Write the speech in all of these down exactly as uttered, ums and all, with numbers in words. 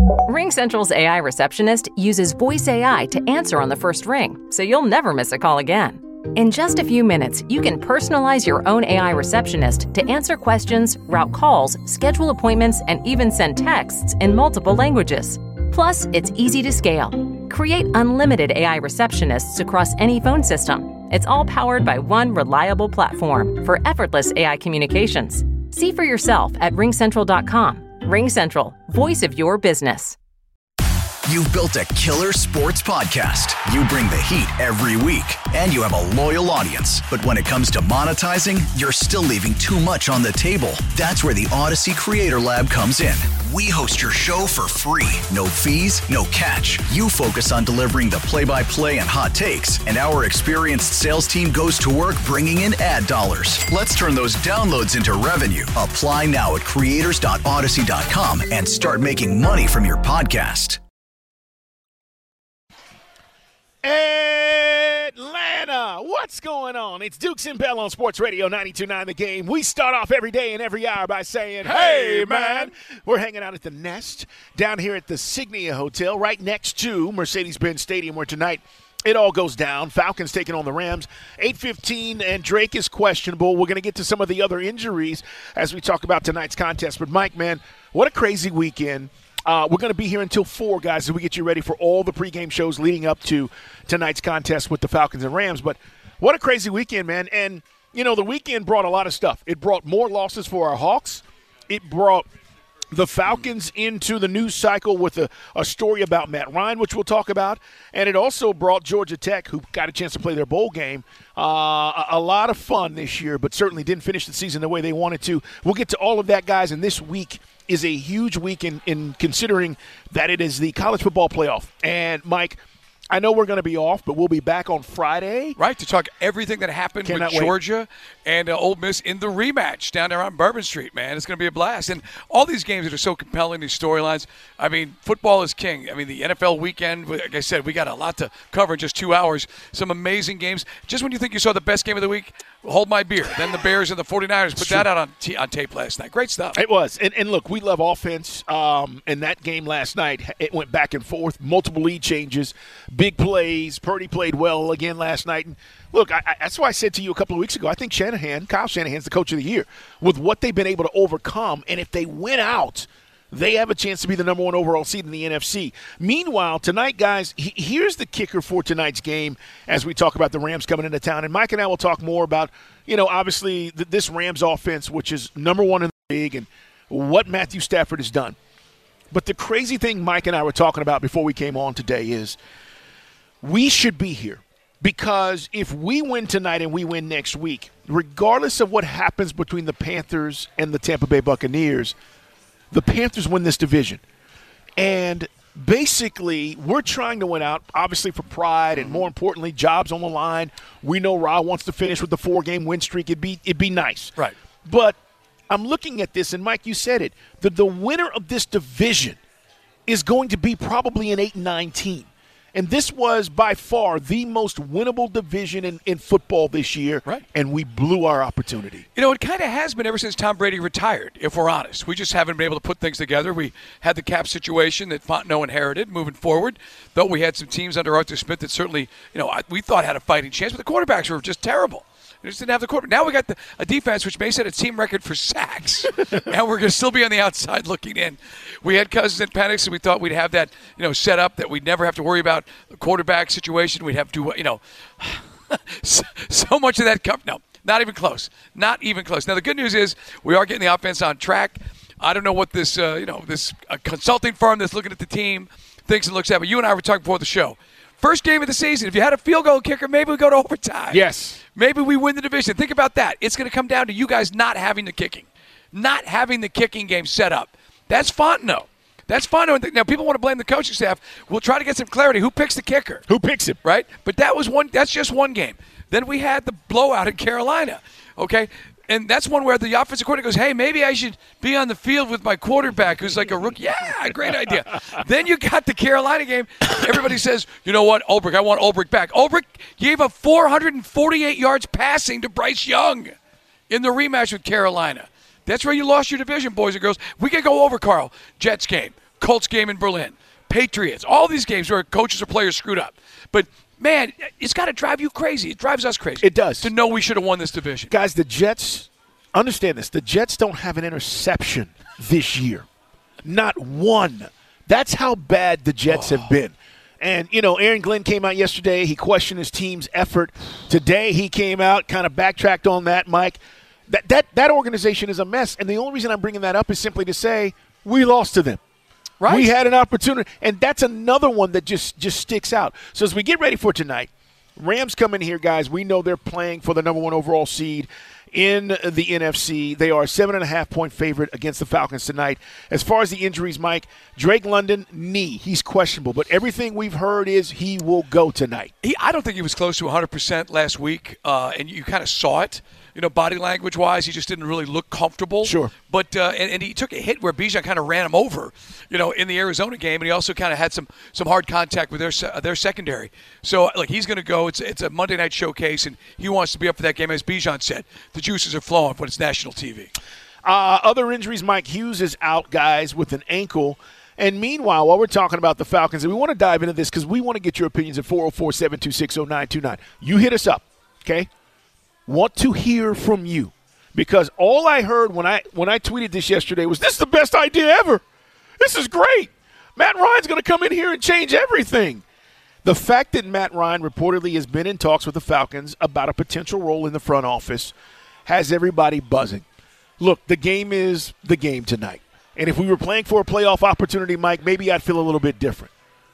RingCentral's A I receptionist uses voice A I to answer on the first ring, so you'll never miss a call again. In just a few minutes, you can personalize your own A I receptionist to answer questions, route calls, schedule appointments, and even send texts in multiple languages. Plus, it's easy to scale. Create unlimited A I receptionists across any phone system. It's all powered by one reliable platform for effortless A I communications. See for yourself at ring central dot com. RingCentral, voice of your business. You've built a killer sports podcast. You bring the heat every week, and you have a loyal audience. But when it comes to monetizing, you're still leaving too much on the table. That's where the Odyssey Creator Lab comes in. We host your show for free. No fees, no catch. You focus on delivering the play-by-play and hot takes, and our experienced sales team goes to work bringing in ad dollars. Let's turn those downloads into revenue. Apply now at creators dot odyssey dot com and start making money from your podcast. Atlanta, what's going on? It's Dukes and Bell on Sports Radio ninety-two point nine The Game. We start off every day and every hour by saying, hey, man. We're hanging out at the Nest down here at the Signia Hotel right next to Mercedes-Benz Stadium, where tonight it all goes down. Falcons taking on the Rams. eight fifteen, and Drake is questionable. We're going to get to some of the other injuries as we talk about tonight's contest. But, Mike, man, what a crazy weekend. Uh, we're going to be here until four, guys, as we get you ready for all the pregame shows leading up to tonight's contest with the Falcons and Rams. But what a crazy weekend, man. And, you know, the weekend brought a lot of stuff. It brought more losses for our Hawks. It brought the Falcons into the news cycle with a, a story about Matt Ryan, which we'll talk about. And it also brought Georgia Tech, who got a chance to play their bowl game, uh, a, a lot of fun this year, but certainly didn't finish the season the way they wanted to. We'll get to all of that, guys, and this week is a huge week in, in considering that it is the college football playoff. And, Mike, I know we're going to be off, but we'll be back on Friday. Right, to talk everything that happened Cannot with Georgia wait. and uh, Ole Miss in the rematch down there on Bourbon Street, man. It's going to be a blast. And all these games that are so compelling, these storylines. I mean, football is king. I mean, the N F L weekend, like I said, we got a lot to cover in just two hours. Some amazing games. Just when you think you saw the best game of the week, hold my beer. Then the Bears and the 49ers put that out on, t- on tape last night. Great stuff. It was. And, and look, we love offense. Um, and that game last night, it went back and forth. Multiple lead changes, big plays. Purdy played well again last night. And look, I, I, that's why I said to you a couple of weeks ago, I think Shanahan, Kyle Shanahan's the coach of the year with what they've been able to overcome. And if they win out, they have a chance to be the number one overall seed in the N F C. Meanwhile, tonight, guys, he, here's the kicker for tonight's game as we talk about the Rams coming into town. And Mike and I will talk more about, you know, obviously th- this Rams offense, which is number one in the league, and what Matthew Stafford has done. But the crazy thing Mike and I were talking about before we came on today is we should be here. Because if we win tonight and we win next week, regardless of what happens between the Panthers and the Tampa Bay Buccaneers, the Panthers win this division. And basically, we're trying to win out, obviously for pride and, more importantly, jobs on the line. We know Ra wants to finish with the four-game win streak. It'd be, it'd be nice. Right. But I'm looking at this, and, Mike, you said it. The, the winner of this division is going to be probably an eight and nine team. And this was by far the most winnable division in, in football this year, right. And we blew our opportunity. You know, it kind of has been ever since Tom Brady retired, if we're honest. We just haven't been able to put things together. We had the cap situation that Fontenot inherited moving forward, though we had some teams under Arthur Smith that certainly, you know, we thought had a fighting chance, but the quarterbacks were just terrible. They just didn't have the quarterback. Now we got the, a defense which may set a team record for sacks, and we're going to still be on the outside looking in. We had Cousins and Penix, and we thought we'd have that, you know, set up that we'd never have to worry about the quarterback situation. We'd have to, you know, so, so much of that cup. No, not even close. Not even close. Now the good news is we are getting the offense on track. I don't know what this, uh, you know, this uh, consulting firm that's looking at the team thinks and looks at, but you and I were talking before the show. First game of the season, if you had a field goal kicker, maybe we go to overtime. Yes. Maybe we win the division. Think about that. It's going to come down to you guys not having the kicking, not having the kicking game set up. That's Fontenot. That's Fontenot. Now, people want to blame the coaching staff. We'll try to get some clarity. Who picks the kicker? Who picks him? Right? But that was one. That's just one game. Then we had the blowout in Carolina. Okay? And that's one where the offensive coordinator goes, hey, maybe I should be on the field with my quarterback who's like a rookie. Yeah, great idea. Then you got the Carolina game. Everybody says, you know what, Ulbrich, I want Ulbrich back. Ulbrich gave up four hundred forty-eight yards passing to Bryce Young in the rematch with Carolina. That's where you lost your division, boys and girls. We can go over, Carl. Jets game. Colts game in Berlin, Patriots, all these games where coaches or players screwed up. But, man, it's got to drive you crazy. It drives us crazy. It does. To know we should have won this division. Guys, the Jets, understand this, the Jets don't have an interception this year. Not one. That's how bad the Jets oh. have been. And, you know, Aaron Glenn came out yesterday. He questioned his team's effort. Today he came out, kind of backtracked on that, Mike. That, that, that organization is a mess. And the only reason I'm bringing that up is simply to say we lost to them. Right. We had an opportunity. And that's another one that just, just sticks out. So as we get ready for tonight, Rams come in here, guys. We know they're playing for the number one overall seed in the N F C. They are a seven and a half point favorite against the Falcons tonight. As far as the injuries, Mike, Drake London, knee, he's questionable. But everything we've heard is he will go tonight. He, I don't think he was close to one hundred percent last week, uh, and you kind of saw it. You know, body language-wise, he just didn't really look comfortable. Sure. But uh, and, and he took a hit where Bijan kind of ran him over, you know, in the Arizona game, and he also kind of had some some hard contact with their uh, their secondary. So, like, he's going to go. It's it's a Monday night showcase, and he wants to be up for that game. As Bijan said, the juices are flowing when it's national T V. Uh, other injuries, Mike Hughes is out, guys, with an ankle. And meanwhile, while we're talking about the Falcons, and we want to dive into this because we want to get your opinions at four oh four, seven two six, oh nine two nine. You hit us up, okay? Want to hear from you because all I heard when I when I tweeted this yesterday was, this is the best idea ever. This is great. Matt Ryan's going to come in here and change everything. The fact that Matt Ryan reportedly has been in talks with the Falcons about a potential role in the front office has everybody buzzing. Look, the game is the game tonight. And if we were playing for a playoff opportunity, Mike, maybe I'd feel a little bit different.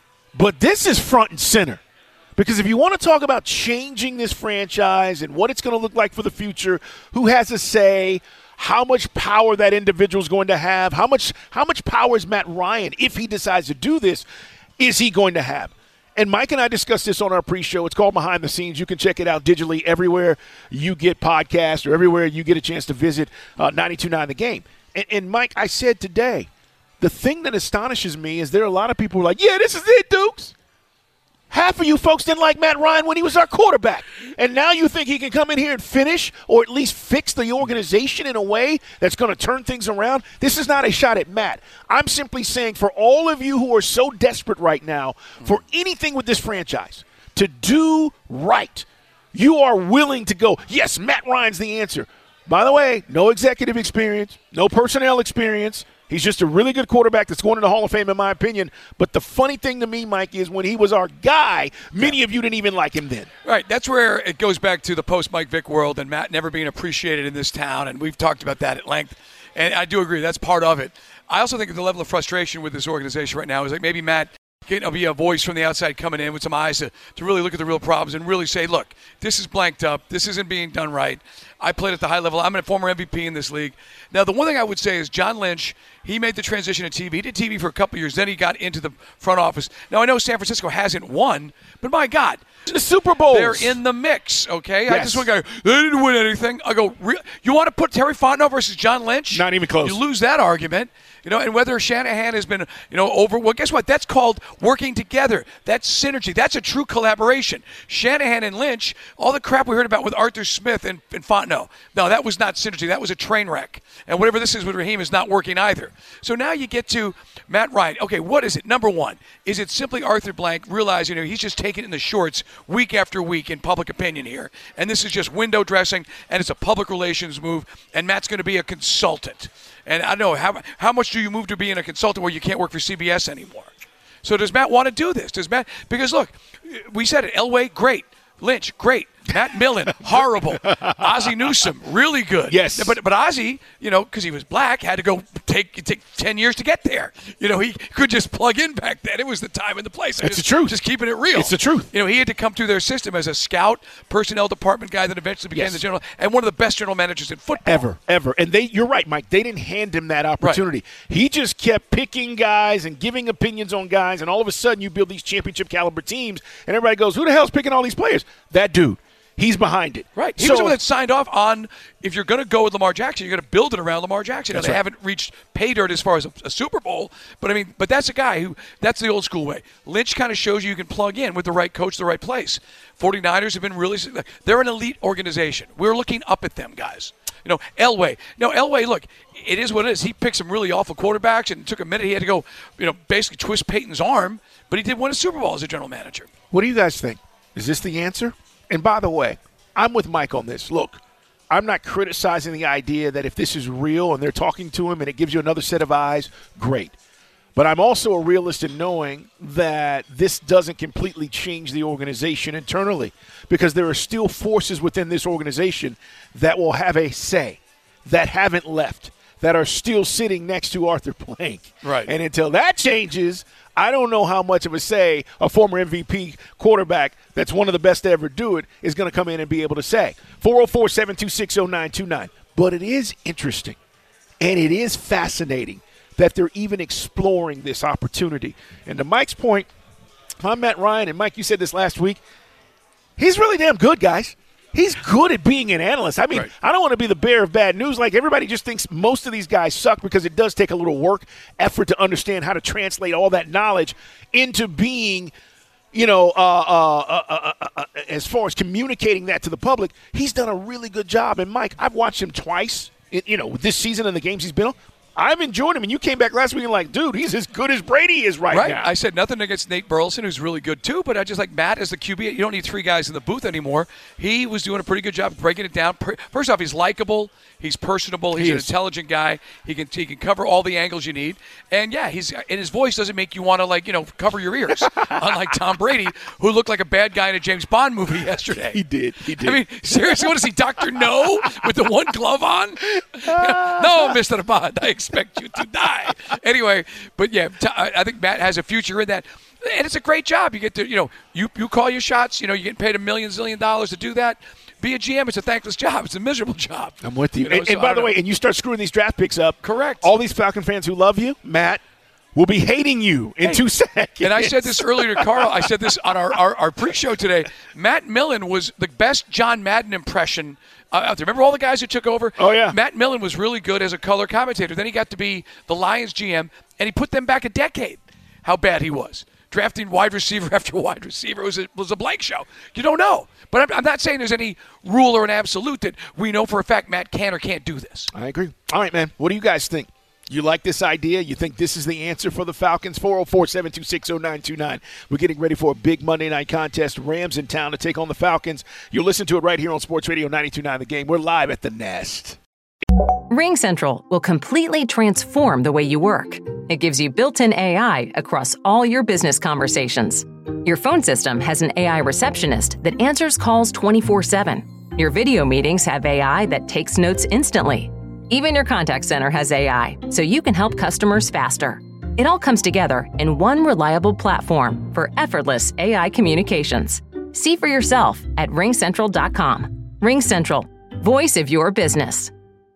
But this is front and center. Because if you want to talk about changing this franchise and what it's going to look like for the future, who has a say, how much power that individual is going to have, how much how much power is Matt Ryan, if he decides to do this, is he going to have? And Mike and I discussed this on our pre-show. It's called Behind the Scenes. You can check it out digitally everywhere you get podcasts or everywhere you get a chance to visit uh, ninety-two point nine The Game. And, and, Mike, I said today, the thing that astonishes me is there are a lot of people who are like, yeah, this is it, Dukes. Half of you folks didn't like Matt Ryan when he was our quarterback. And now you think he can come in here and finish or at least fix the organization in a way that's going to turn things around? This is not a shot at Matt. I'm simply saying for all of you who are so desperate right now for anything with this franchise to do right, you are willing to go, yes, Matt Ryan's the answer. By the way, no executive experience, no personnel experience. He's just a really good quarterback that's going to the Hall of Fame, in my opinion. But the funny thing to me, Mike, is when he was our guy, many yeah. of you didn't even like him then. Right. That's where it goes back to the post-Mike Vick world and Matt never being appreciated in this town, and we've talked about that at length. And I do agree. That's part of it. I also think the level of frustration with this organization right now is like maybe Matt can be a voice from the outside coming in with some eyes to, to really look at the real problems and really say, look, this is blanked up. This isn't being done right. I played at the high level. I'm a former M V P in this league. Now, the one thing I would say is John Lynch, he made the transition to T V. He did T V for a couple of years. Then he got into the front office. Now, I know San Francisco hasn't won, but my God. The Super Bowls. They're in the mix, okay? Yes. I just want to go, they didn't win anything. I go, Re- you want to put Terry Fontenot versus John Lynch? Not even close. You lose that argument. You know, and whether Shanahan has been, you know, over, well, guess what? That's called working together. That's synergy. That's a true collaboration. Shanahan and Lynch, all the crap we heard about with Arthur Smith and, and Fontenot, no, that was not synergy. That was a train wreck. And whatever this is with Raheem is not working either. So now you get to Matt Ryan. Okay, what is it? Number one, is it simply Arthur Blank realizing, you know, he's just taking it in the shorts week after week in public opinion here, and this is just window dressing, and it's a public relations move, and Matt's going to be a consultant. And I don't know, how, how much do you move to being a consultant where you can't work for C B S anymore? So does Matt want to do this? Does Matt? Because, look, we said it. Elway, great. Lynch, great. Matt Millen, horrible. Ozzie Newsome, really good. Yes. But but Ozzie, you know, because he was black, had to go take take ten years to get there. You know, he could just plug in back then. It was the time and the place. It's just, the truth. Just keeping it real. It's the truth. You know, he had to come through their system as a scout, personnel department guy that eventually became yes. the general, and one of the best general managers in football. Ever, ever. And they, you're right, Mike, they didn't hand him that opportunity. Right. He just kept picking guys and giving opinions on guys, and all of a sudden you build these championship caliber teams, and everybody goes, who the hell's picking all these players? That dude. He's behind it. Right. He so, was the one that signed off on, if you're going to go with Lamar Jackson, you're going to build it around Lamar Jackson. Now, they right. haven't reached pay dirt as far as a, a Super Bowl, but I mean, but that's a guy who, that's the old school way. Lynch kind of shows you you can plug in with the right coach, the right place. forty-niners have been really, they're an elite organization. We're looking up at them, guys. You know, Elway. No, Elway, look, it is what it is. He picked some really awful quarterbacks, and it took a minute. He had to go, you know, basically twist Peyton's arm, but he did win a Super Bowl as a general manager. What do you guys think? Is this the answer? And by the way, I'm with Mike on this. Look, I'm not criticizing the idea that if this is real and they're talking to him and it gives you another set of eyes, great. But I'm also a realist in knowing that this doesn't completely change the organization internally, because there are still forces within this organization that will have a say, that haven't left, that are still sitting next to Arthur Blank. Right. And until that changes, I don't know how much of a say a former M V P quarterback that's one of the best to ever do it is going to come in and be able to say. four oh four, seven two six, oh nine two nine. But it is interesting, and it is fascinating that they're even exploring this opportunity. And to Mike's point, if I'm Matt Ryan, and Mike, you said this last week, he's really damn good, guys. He's good at being an analyst. I mean, right. I don't want to be the bearer of bad news. Like, everybody just thinks most of these guys suck, because it does take a little work, effort to understand how to translate all that knowledge into being, you know, uh, uh, uh, uh, uh, uh, as far as communicating that to the public. He's done a really good job. And, Mike, I've watched him twice, you know, this season and the games he's been on. I've enjoyed him, and you came back last week and like, dude, he's as good as Brady is right, right. now. I said nothing against Nate Burleson, who's really good too, but I just like Matt as the Q B. You don't need three guys in the booth anymore. He was doing a pretty good job breaking it down. First off, he's likable. He's personable. He's he an is. intelligent guy. He can he can cover all the angles you need. And, yeah, he's and his voice doesn't make you want to, like, you know, cover your ears, unlike Tom Brady, who looked like a bad guy in a James Bond movie yesterday. He did. He did. I mean, seriously, what is he, Doctor No, with the one glove on? No, Mister Bond, I expect you to die. Anyway, but yeah, I think Matt has a future in that, and it's a great job. You get to, you know, you you call your shots. You know, you get paid a million zillion dollars to do that. Be a G M. It's a thankless job. It's a miserable job. I'm with you. you know, and so and by the know. way, and you start screwing these draft picks up. Correct. All these Falcon fans who love you, Matt, will be hating you in hey, two seconds. And I said this earlier to Carl. I said this on our, our, our pre-show today. Matt Millen was the best John Madden impression uh, out there. Remember all the guys who took over? Oh, yeah. Matt Millen was really good as a color commentator. Then he got to be the Lions G M, and he put them back a decade, how bad he was. Drafting wide receiver after wide receiver was a, was a blank show. You don't know. But I'm, I'm not saying there's any rule or an absolute that we know for a fact Matt can or can't do this. I agree. All right, man. What do you guys think? You like this idea? You think this is the answer for the Falcons? four oh four, seven two six, oh nine two nine. We're getting ready for a big Monday night contest. Rams in town to take on the Falcons. You'll listen to it right here on Sports Radio ninety-two point nine The Game. We're live at the Nest. RingCentral will completely transform the way you work. It gives you built-in A I across all your business conversations. Your phone system has an A I receptionist that answers calls twenty-four seven. Your video meetings have A I that takes notes instantly. Even your contact center has A I, so you can help customers faster. It all comes together in one reliable platform for effortless A I communications. See for yourself at ring central dot com. RingCentral, voice of your business.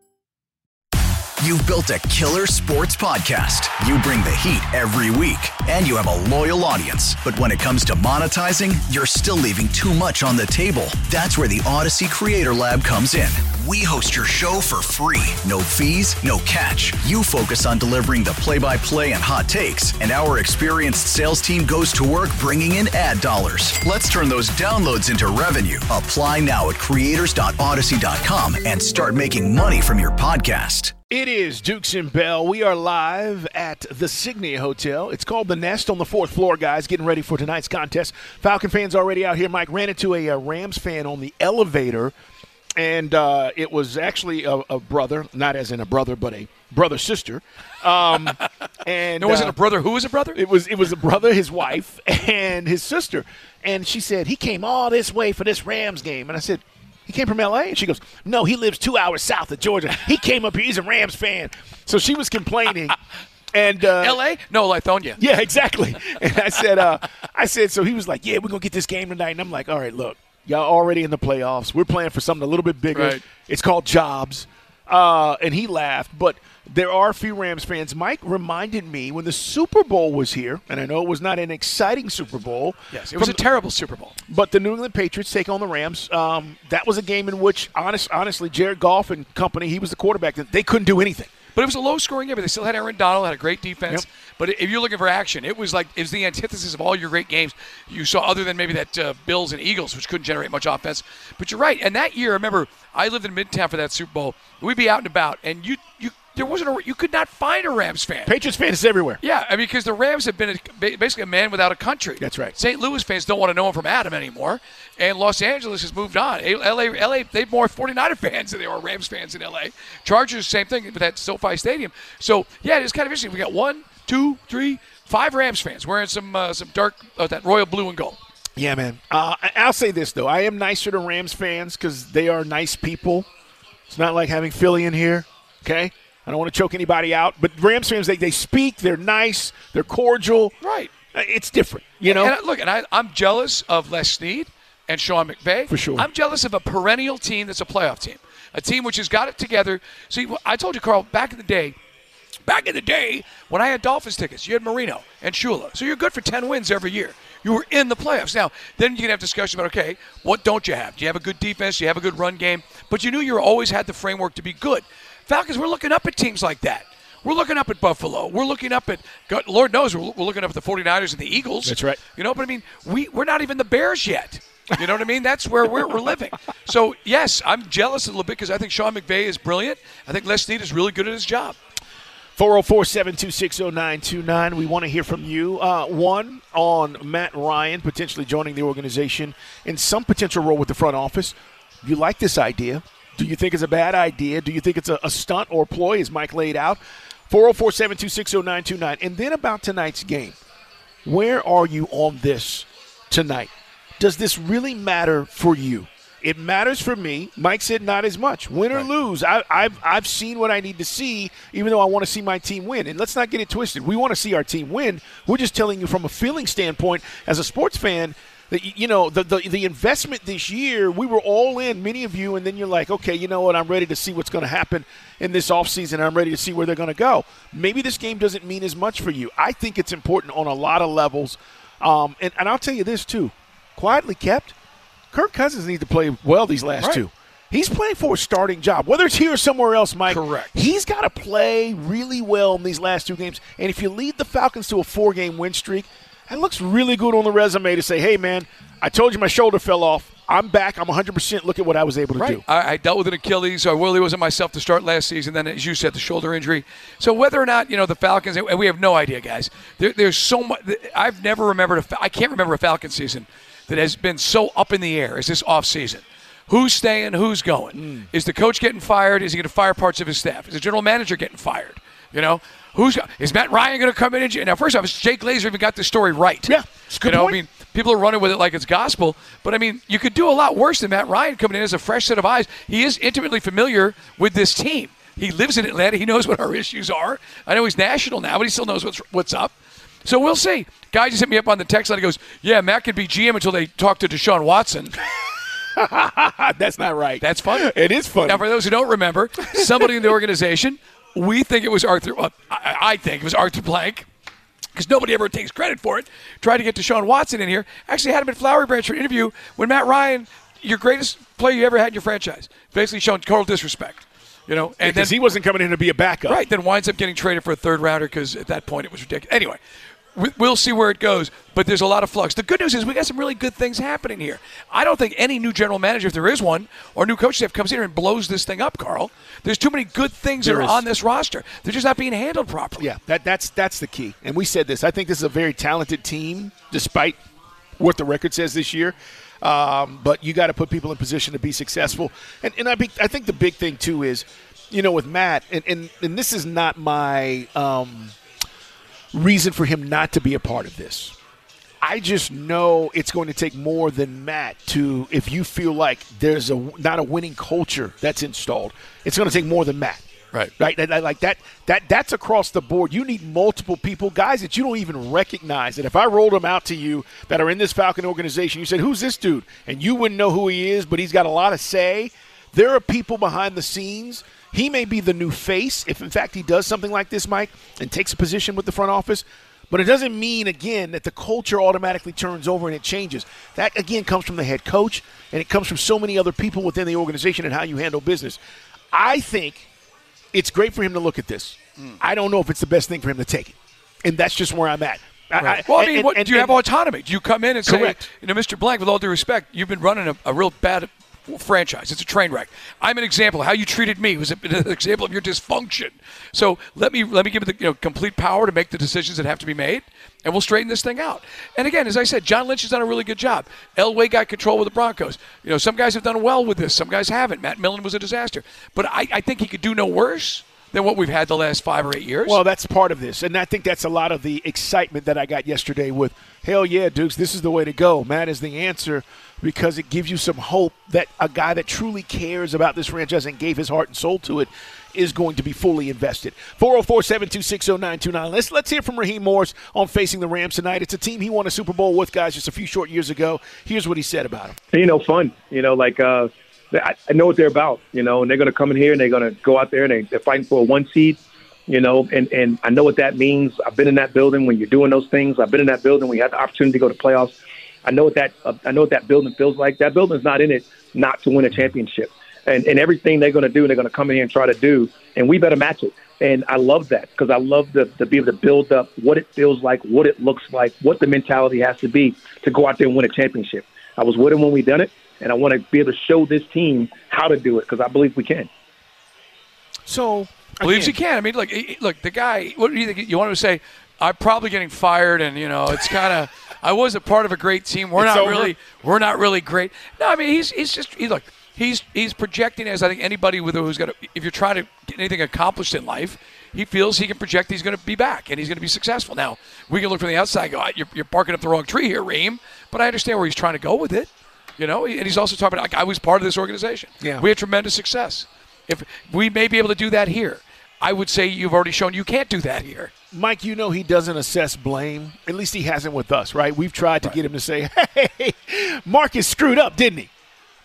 You've built a killer sports podcast. You bring the heat every week, and you have a loyal audience. But when it comes to monetizing, you're still leaving too much on the table. That's where the Odyssey Creator Lab comes in. We host your show for free. No fees, no catch. You focus on delivering the play-by-play and hot takes, and our experienced sales team goes to work bringing in ad dollars. Let's turn those downloads into revenue. Apply now at creators dot odyssey dot com and start making money from your podcast. It is Dukes and Bell. We are live at the Signia Hotel. It's called the Nest on the fourth floor, guys, getting ready for tonight's contest. Falcon fans already out here. Mike ran into a, a Rams fan on the elevator, and uh, it was actually a, a brother, not as in a brother, but a brother-sister. Um, and No, was uh, it a brother? Who was a brother? It was, it was a brother, his wife, and his sister. And she said, he came all this way for this Rams game. And I said, he came from L A? And she goes, no, he lives two hours south of Georgia. He came up here. He's a Rams fan. So she was complaining. And uh, L A? No, Lithonia. Yeah, exactly. And I said, uh, I said, so he was like, yeah, we're going to get this game tonight. And I'm like, all right, look, y'all already in the playoffs. We're playing for something a little bit bigger. Right. It's called jobs. Uh, and he laughed. But there are a few Rams fans. Mike reminded me when the Super Bowl was here, and I know it was not an exciting Super Bowl. Yes, it was a terrible Super Bowl. But the New England Patriots take on the Rams. Um, that was a game in which, honest, honestly, Jared Goff and company, he was the quarterback. They couldn't do anything. But it was a low-scoring game, but they still had Aaron Donald, had a great defense. Yep. But if you're looking for action, it was like it was the antithesis of all your great games you saw, other than maybe that uh, Bills and Eagles, which couldn't generate much offense. But you're right. And that year, I remember I lived in Midtown for that Super Bowl. We'd be out and about, and you you there wasn't a, you could not find a Rams fan. Patriots fans everywhere. Yeah, I mean, because the Rams have been a, basically a man without a country. That's right. Saint Louis fans don't want to know him from Adam anymore, and Los Angeles has moved on. L A, L A, they have more forty-niner fans than they are Rams fans in L A. Chargers, same thing with that SoFi Stadium. So, yeah, it's kind of interesting. We got one, two, three, five Rams fans wearing some uh, some dark, uh, that royal blue and gold. Yeah, man. Uh, I'll say this, though. I am nicer to Rams fans because they are nice people. It's not like having Philly in here, okay? I don't want to choke anybody out. But Rams fans, they, they speak. They're nice. They're cordial. Right. It's different, you know? And, and look, and I, I'm jealous of Les Snead and Sean McVay. For sure. I'm jealous of a perennial team that's a playoff team, a team which has got it together. See, I told you, Carl, back in the day, back in the day when I had Dolphins tickets, you had Marino and Shula. So you're good for ten wins every year. You were in the playoffs. Now, then you can have discussion about, okay, what don't you have? Do you have a good defense? Do you have a good run game? But you knew you always had the framework to be good. Falcons, we're looking up at teams like that. We're looking up at Buffalo. We're looking up at, God, Lord knows, we're, we're looking up at the forty-niners and the Eagles. That's right. You know, but I mean, we, we're not even the Bears yet. You know what I mean? That's where we're, we're living. So, yes, I'm jealous a little bit because I think Sean McVay is brilliant. I think Les Snead is really good at his job. four oh four, seven two six, oh nine two nine. We want to hear from you. Uh, one, on Matt Ryan potentially joining the organization in some potential role with the front office. Do you like this idea? Do you think it's a bad idea? Do you think it's a, a stunt or ploy, as Mike laid out? four oh four, seven two six, oh nine two nine. And then about tonight's game. Where are you on this tonight? Does this really matter for you? It matters for me. Mike said not as much. Win or right. lose, I, I've I've seen what I need to see, even though I want to see my team win. And let's not get it twisted. We want to see our team win. We're just telling you from a feeling standpoint, as a sports fan, that, you know, the, the the investment this year, we were all in, many of you, and then you're like, okay, you know what, I'm ready to see what's going to happen in this offseason. I'm ready to see where they're going to go. Maybe this game doesn't mean as much for you. I think it's important on a lot of levels. Um, and, and I'll tell you this, too. Quietly kept, Kirk Cousins needs to play well these last right. two. He's playing for a starting job, whether it's here or somewhere else, Mike. Correct. He's got to play really well in these last two games. And if you lead the Falcons to a four-game win streak, that looks really good on the resume to say, hey, man, I told you my shoulder fell off. I'm back. I'm one hundred percent. Look at what I was able to right. do. I, I dealt with an Achilles. I really wasn't myself to start last season. Then, as you said, the shoulder injury. So whether or not, you know, the Falcons, and we have no idea, guys. There, there's so much. I've never remembered, a, I can't remember a Falcon season that has been so up in the air as this offseason. Who's staying? Who's going? Mm. Is the coach getting fired? Is he going to fire parts of his staff? Is the general manager getting fired? You know, who's is Matt Ryan going to come in? And, now, first off, is Jay Glazer even got the story right? Yeah, it's a good you know, point. I mean, people are running with it like it's gospel, but I mean, you could do a lot worse than Matt Ryan coming in as a fresh set of eyes. He is intimately familiar with this team. He lives in Atlanta. He knows what our issues are. I know he's national now, but he still knows what's what's up. So we'll see. Guy just hit me up on the text line. He goes, yeah, Matt could be G M until they talk to Deshaun Watson. That's not right. That's funny. It is funny. Now, for those who don't remember, somebody in the organization, we think it was Arthur, well, I, I think it was Arthur Blank, because nobody ever takes credit for it, tried to get Deshaun Watson in here. Actually had him at Flowery Branch for an interview when Matt Ryan, your greatest player you ever had in your franchise, basically shown total disrespect. You know, and because then he wasn't coming in to be a backup. Right, then winds up getting traded for a third rounder because at that point it was ridiculous. Anyway, we'll see where it goes, but there's a lot of flux. The good news is we got some really good things happening here. I don't think any new general manager, if there is one, or new coach staff comes in here and blows this thing up, Carl. There's too many good things There that are is. on this roster. They're just not being handled properly. Yeah, that, that's that's the key. And we said this. I think this is a very talented team, despite what the record says this year. Um, but you got to put people in position to be successful. And, and I, be, I think the big thing, too, is, you know, with Matt, and, and, and this is not my um, reason for him not to be a part of this. I just know it's going to take more than Matt to, if you feel like there's a not a winning culture that's installed, it's going to take more than Matt. Right. Right. That, that, like that, that, that's across the board. You need multiple people, guys that you don't even recognize. And if I rolled them out to you that are in this Falcon organization, you said, who's this dude? And you wouldn't know who he is, but he's got a lot of say. There are people behind the scenes. He may be the new face if, in fact, he does something like this, Mike, and takes a position with the front office. But it doesn't mean, again, that the culture automatically turns over and it changes. That, again, comes from the head coach, and it comes from so many other people within the organization and how you handle business. I think it's great for him to look at this. Mm. I don't know if it's the best thing for him to take it. And that's just where I'm at. Right. I, well, I mean, and, what, and, do you and, have autonomy? Do you come in and say, correct. you know, Mister Blank, with all due respect, you've been running a, a real bad franchise. It's a train wreck. I'm an example. How you treated me was an example of your dysfunction. So let me let me give it the you know, complete power to make the decisions that have to be made, and we'll straighten this thing out. And again, as I said, John Lynch has done a really good job. Elway got control with the Broncos. You know, some guys have done well with this. Some guys haven't. Matt Millen was a disaster. But I, I think he could do no worse than what we've had the last five or eight years. Well, that's part of this. And I think that's a lot of the excitement that I got yesterday with, hell yeah, Dukes, this is the way to go. Matt is the answer, because it gives you some hope that a guy that truly cares about this franchise and gave his heart and soul to it is going to be fully invested. four oh four, seven two six, oh nine two nine. Let's, let's hear from Raheem Morris on facing the Rams tonight. It's a team he won a Super Bowl with, guys, just a few short years ago. Here's what he said about him. You know, fun. You know, like uh, I, I know what they're about, you know, and they're going to come in here and they're going to go out there and they, they're fighting for a one seed. You know, and, and I know what that means. I've been in that building when you're doing those things. I've been in that building when you have the opportunity to go to playoffs. I know what that uh, I know what that building feels like. That building's not in it not to win a championship. And and everything they're going to do, they're going to come in here and try to do, and we better match it. And I love that, because I love to, to be able to build up what it feels like, what it looks like, what the mentality has to be to go out there and win a championship. I was with them when we done it, and I want to be able to show this team how to do it, because I believe we can. So believes he can. I mean, look, look, the guy. What do you think? You want to say? I'm probably getting fired, and you know, it's kind of. I was a part of a great team. We're It's not over. really. We're not really great. No, I mean, he's he's just. He look. He's he's projecting as I think anybody with who's got. If you're trying to get anything accomplished in life, he feels he can project he's going to be back and he's going to be successful. Now we can look from the outside and go, you're, you're barking up the wrong tree here, Reem. But I understand where he's trying to go with it. You know, and he's also talking about, like, I was part of this organization. Yeah. We had tremendous success. If we may be able to do that here, I would say you've already shown you can't do that here. Mike, you know he doesn't assess blame. At least he hasn't with us, right? We've tried to Right. get him to say, hey, Marcus screwed up, didn't he?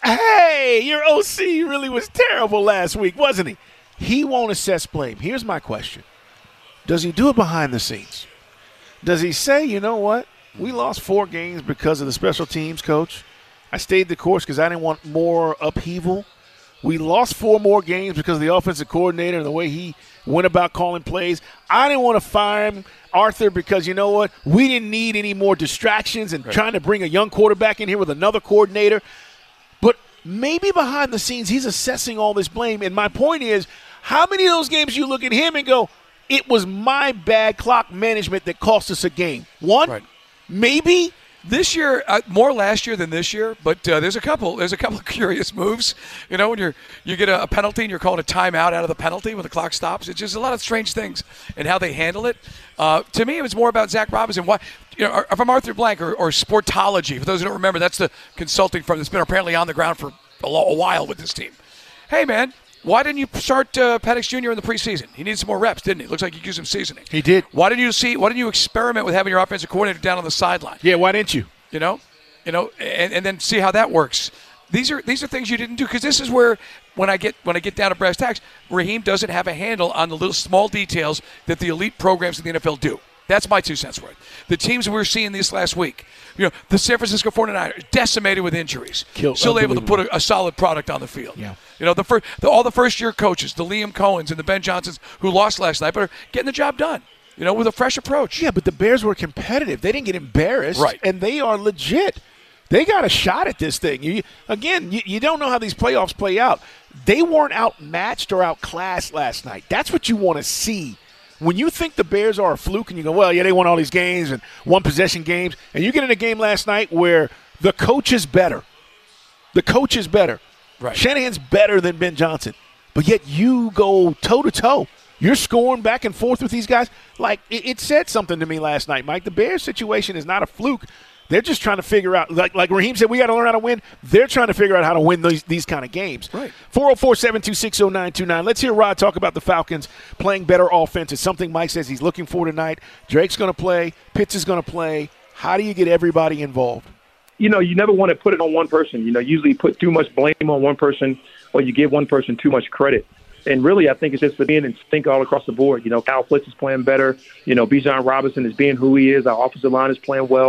Hey, your O C really was terrible last week, wasn't he? He won't assess blame. Here's my question. Does he do it behind the scenes? Does he say, you know what? We lost four games because of the special teams coach. I stayed the course because I didn't want more upheaval. We lost four more games because of the offensive coordinator and the way he went about calling plays. I didn't want to fire him, Arthur, because, you know what? We didn't need any more distractions and Right. trying to bring a young quarterback in here with another coordinator. But maybe behind the scenes he's assessing all this blame. And my point is, how many of those games you look at him and go, it was my bad clock management that cost us a game? One? Right. Maybe? This year, uh, more last year than this year, but uh, there's a couple. There's a couple of curious moves. You know, when you're you get a, a penalty and you're calling a timeout out of the penalty when the clock stops. It's just a lot of strange things and how they handle it. Uh, to me, it was more about Zach Robinson. Why, you know, or, from Arthur Blank or, or Sportology. For those who don't remember, that's the consulting firm that's been apparently on the ground for a, lo- a while with this team. Hey, man. Why didn't you start uh, Penix Junior in the preseason? He needed some more reps, didn't he? Looks like you used some seasoning. He did. Why didn't you see? Why didn't you experiment with having your offensive coordinator down on the sideline? Yeah, why didn't you? You know, you know, and, and then see how that works. These are these are things you didn't do, because this is where when I get when I get down to brass tacks, Raheem doesn't have a handle on the little small details that the elite programs in the N F L do. That's my two cents worth. The teams we were seeing this last week, you know, the San Francisco forty-niners, decimated with injuries, Killed- still able to put unbelievable. a, a solid product on the field. Yeah. You know, the, fir- the all the first-year coaches, the Liam Cohens and the Ben Johnsons, who lost last night, but are getting the job done, you know, with a fresh approach. Yeah, but the Bears were competitive. They didn't get embarrassed. Right. And they are legit. They got a shot at this thing. You, again, you, you don't know how these playoffs play out. They weren't outmatched or outclassed last night. That's what you want to see. When you think the Bears are a fluke and you go, well, yeah, they won all these games and one-possession games, and you get in a game last night where the coach is better. The coach is better. Right. Shanahan's better than Ben Johnson. But yet you go toe-to-toe. You're scoring back and forth with these guys. Like, it, it said something to me last night, Mike. The Bears situation is not a fluke. They're just trying to figure out, like like Raheem said, we got to learn how to win. They're trying to figure out how to win these, these kind of games. Right. four oh four, seven two six, oh nine two nine. Let's hear Rod talk about the Falcons playing better offense. It's something Mike says he's looking for tonight. Drake's going to play. Pitts is going to play. How do you get everybody involved? You know, you never want to put it on one person. You know, usually you put too much blame on one person, or you give one person too much credit. And really, I think it's just being in sync all across the board. You know, Kyle Pitts is playing better. You know, Bijan Robinson is being who he is. Our offensive line is playing well.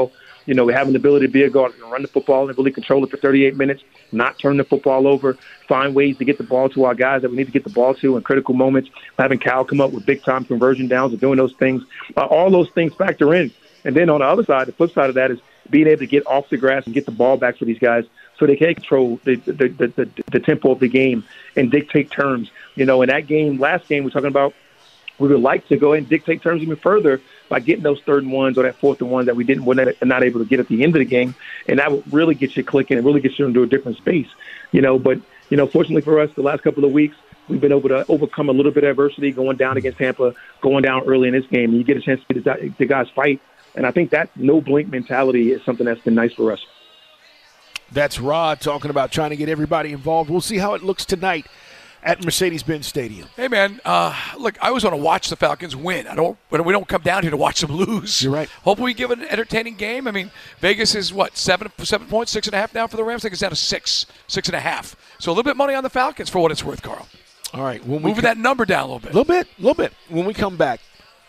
you know, having the ability to be a guard and run the football and really control it for thirty-eight minutes, not turn the football over, find ways to get the ball to our guys that we need to get the ball to in critical moments, having Cal come up with big-time conversion downs and doing those things. Uh, all those things factor in. And then on the other side, the flip side of that is being able to get off the grass and get the ball back for these guys so they can control the the, the, the, the tempo of the game and dictate terms. You know, in that game, last game we're talking about, we would like to go ahead and dictate terms even further by getting those third and ones or that fourth and one that we didn't were not, not able to get at the end of the game, and that would really get you clicking and really get you into a different space. You know, but you know, fortunately for us, the last couple of weeks we've been able to overcome a little bit of adversity, going down against Tampa, going down early in this game, and you get a chance to see the, the guys fight. And I think that no blink mentality is something that's been nice for us. That's Rod talking about trying to get everybody involved. We'll see how it looks tonight at Mercedes-Benz Stadium. Hey, man, uh, look, I always want to watch the Falcons win. I don't. We don't come down here to watch them lose. You're right. Hopefully we give it an entertaining game. I mean, Vegas is, what, seven, seven points, six and a half now for the Rams? I think it's down to six, six and a half. So a little bit of money on the Falcons for what it's worth, Carl. All right. When we Moving come, that number down a little bit. A little bit, a little bit. When we come back,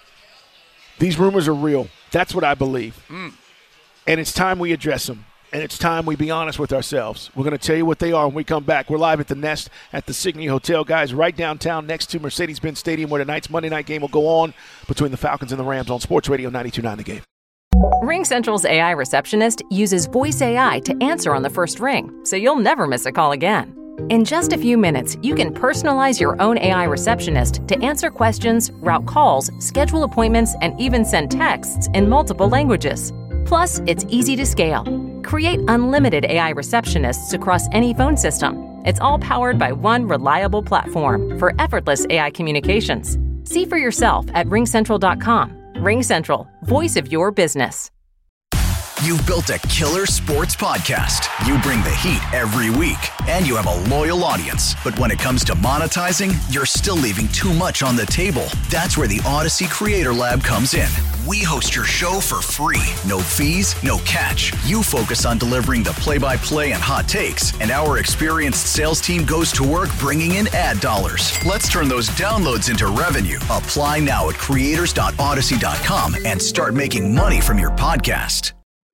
these rumors are real. That's what I believe. Mm. And it's time we address them. And it's time we be honest with ourselves. We're going to tell you what they are when we come back. We're live at the Nest at the Signia Hotel, guys, right downtown next to Mercedes-Benz Stadium, where tonight's Monday night game will go on between the Falcons and the Rams on Sports Radio ninety-two point nine The Game. RingCentral's A I receptionist uses voice A I to answer on the first ring, so you'll never miss a call again. In just a few minutes, you can personalize your own A I receptionist to answer questions, route calls, schedule appointments, and even send texts in multiple languages. Plus, it's easy to scale. Create unlimited A I receptionists across any phone system. It's all powered by one reliable platform for effortless A I communications. See for yourself at ring central dot com. RingCentral, voice of your business. You've built a killer sports podcast. You bring the heat every week, and you have a loyal audience. But when it comes to monetizing, you're still leaving too much on the table. That's where the Odyssey Creator Lab comes in. We host your show for free. No fees, no catch. You focus on delivering the play-by-play and hot takes, and our experienced sales team goes to work bringing in ad dollars. Let's turn those downloads into revenue. Apply now at creators dot odyssey dot com and start making money from your podcast.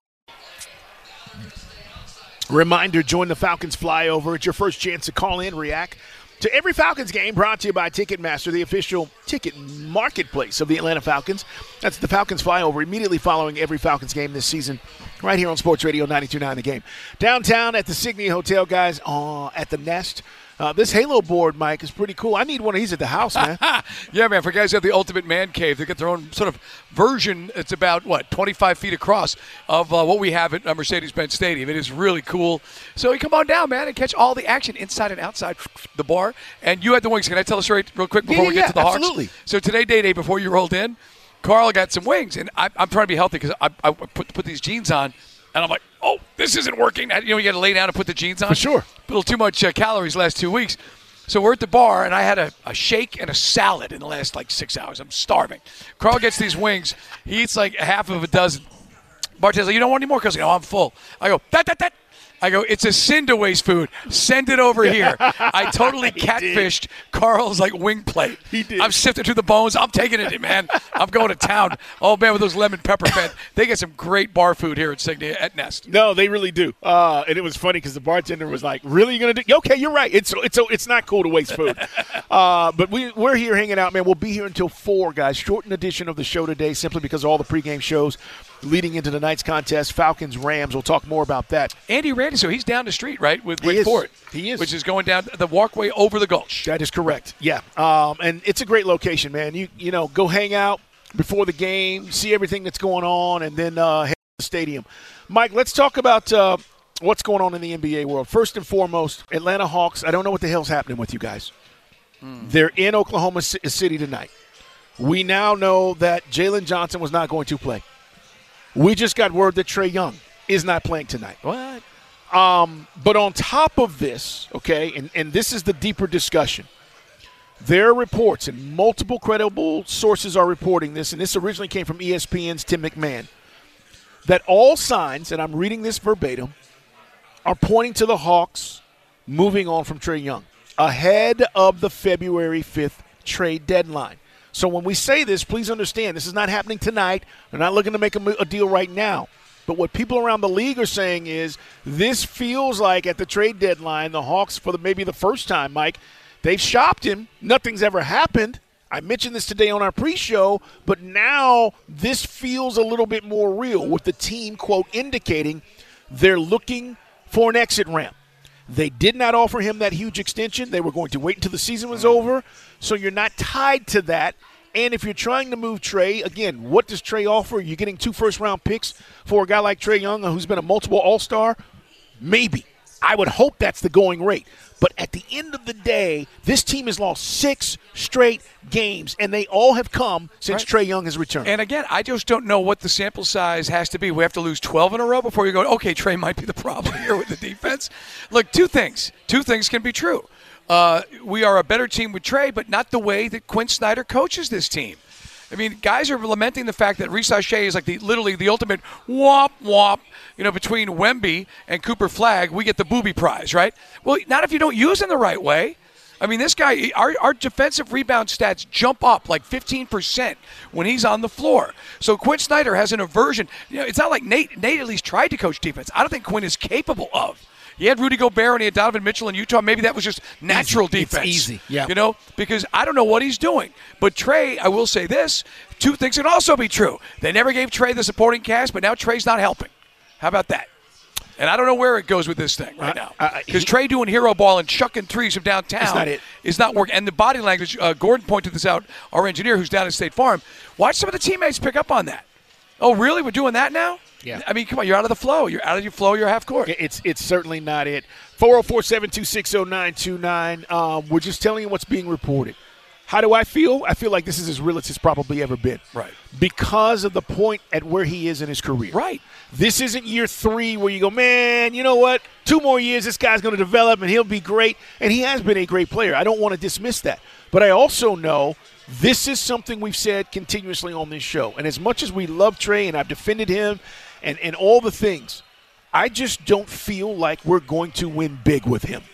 Reminder, join the Falcons flyover. It's your first chance to call in, react to every Falcons game, brought to you by Ticketmaster, the official ticket marketplace of the Atlanta Falcons. That's the Falcons flyover immediately following every Falcons game this season, right here on Sports Radio ninety-two point nine The Game. Downtown at the Signia Hotel, guys, uh, at the Nest. Uh, this Halo board, Mike, is pretty cool. I need one of these at the house, man. Yeah, man. For guys who have the ultimate man cave, they get their own sort of version. It's about, what, twenty-five feet across of uh, what we have at uh, Mercedes-Benz Stadium. It is really cool. So you come on down, man, and catch all the action inside and outside the bar. And you had the wings. Can I tell a story real quick before yeah, we get yeah, to the absolutely. Hawks? So today, day day, before you rolled in, Carl got some wings. And I, I'm trying to be healthy because I, I put, put these jeans on. And I'm like, oh, this isn't working. You know, you got to lay down and put the jeans on. For sure. A little too much uh, calories last two weeks. So we're at the bar, and I had a, a shake and a salad in the last, like, six hours. I'm starving. Carl gets these wings. He eats, like, half of a dozen. Bartender's like, you don't want any more? Because, you know, I'm full. I go, that, that, that. I go, it's a sin to waste food. Send it over here. I totally catfished did. Carl's, like, wing plate. He did. I'm sifting through the bones. I'm taking it, man. I'm going to town. Oh, man, with those lemon pepper fed. They get some great bar food here at Signia at Nest. No, they really do. Uh, and it was funny because the bartender was like, really, you going to do? Okay, you're right. It's it's it's not cool to waste food. uh, but we, we're here hanging out, man. We'll be here until four, guys. Shortened edition of the show today simply because of all the pregame shows leading into tonight's contest, Falcons, Rams. We'll talk more about that. Andy Randy, so he's down the street, right, with He Wake is. Forest. He is. Which is going down the walkway over the Gulch. That is correct. Yeah. Um, and it's a great location, man. You you know, go hang out before the game, see everything that's going on, and then uh, head to the stadium. Mike, let's talk about uh, what's going on in the N B A world. First and foremost, Atlanta Hawks. I don't know what the hell's happening with you guys. Mm. They're in Oklahoma City tonight. We now know that Jalen Johnson was not going to play. We just got word that Trae Young is not playing tonight. What? Um, but on top of this, okay, and, and this is the deeper discussion, there are reports, and multiple credible sources are reporting this, and this originally came from E S P N's Tim McMahon, that all signs, and I'm reading this verbatim, are pointing to the Hawks moving on from Trae Young ahead of the February fifth trade deadline. So when we say this, please understand, this is not happening tonight. We're not looking to make a, a deal right now. But what people around the league are saying is this feels like at the trade deadline, the Hawks, for the, maybe the first time, Mike, they've shopped him. Nothing's ever happened. I mentioned this today on our pre-show, but now this feels a little bit more real with the team, quote, indicating they're looking for an exit ramp. They did not offer him that huge extension. They were going to wait until the season was over, so you're not tied to that. And if you're trying to move Trae, again, what does Trae offer? You're getting two first-round picks for a guy like Trae Young who's been a multiple All-Star? Maybe. I would hope that's the going rate. But at the end of the day, this team has lost six straight games, and they all have come since right. Trae Young has returned. And again, I just don't know what the sample size has to be. We have to lose twelve in a row before you go, okay, Trae might be the problem here with the defense. Look, two things. Two things can be true. Uh, we are a better team with Trae, but not the way that Quinn Snyder coaches this team. I mean, guys are lamenting the fact that Reese Shea is like the literally the ultimate womp womp. You know, between Wemby and Cooper Flagg, we get the booby prize, right? Well, not if you don't use him the right way. I mean, this guy, our, our defensive rebound stats jump up like fifteen percent when he's on the floor. So Quinn Snyder has an aversion. You know, it's not like Nate. Nate at least tried to coach defense. I don't think Quinn is capable of. He had Rudy Gobert and he had Donovan Mitchell in Utah. Maybe that was just natural easy. defense. It's easy, yeah. You know, because I don't know what he's doing. But Trae, I will say this, two things can also be true. They never gave Trae the supporting cast, but now Trae's not helping. How about that? And I don't know where it goes with this thing right now. Because uh, Trae doing hero ball and chucking threes from downtown not it. is not working. And the body language, uh, Gordon pointed this out, our engineer who's down at State Farm. Watch some of the teammates pick up on that. Oh, really? We're doing that now? Yeah. I mean, come on, you're out of the flow. You're out of your flow. You're half court. It's it's certainly not it. four oh four, seven two six, oh nine two nine. Um, we're just telling you what's being reported. How do I feel? I feel like this is as real as it's probably ever been. Right. Because of the point at where he is in his career. Right. This isn't year three where you go, man, you know what? Two more years, this guy's going to develop and he'll be great. And he has been a great player. I don't want to dismiss that. But I also know this is something we've said continuously on this show. And as much as we love Trae and I've defended him and, and all the things, I just don't feel like we're going to win big with him.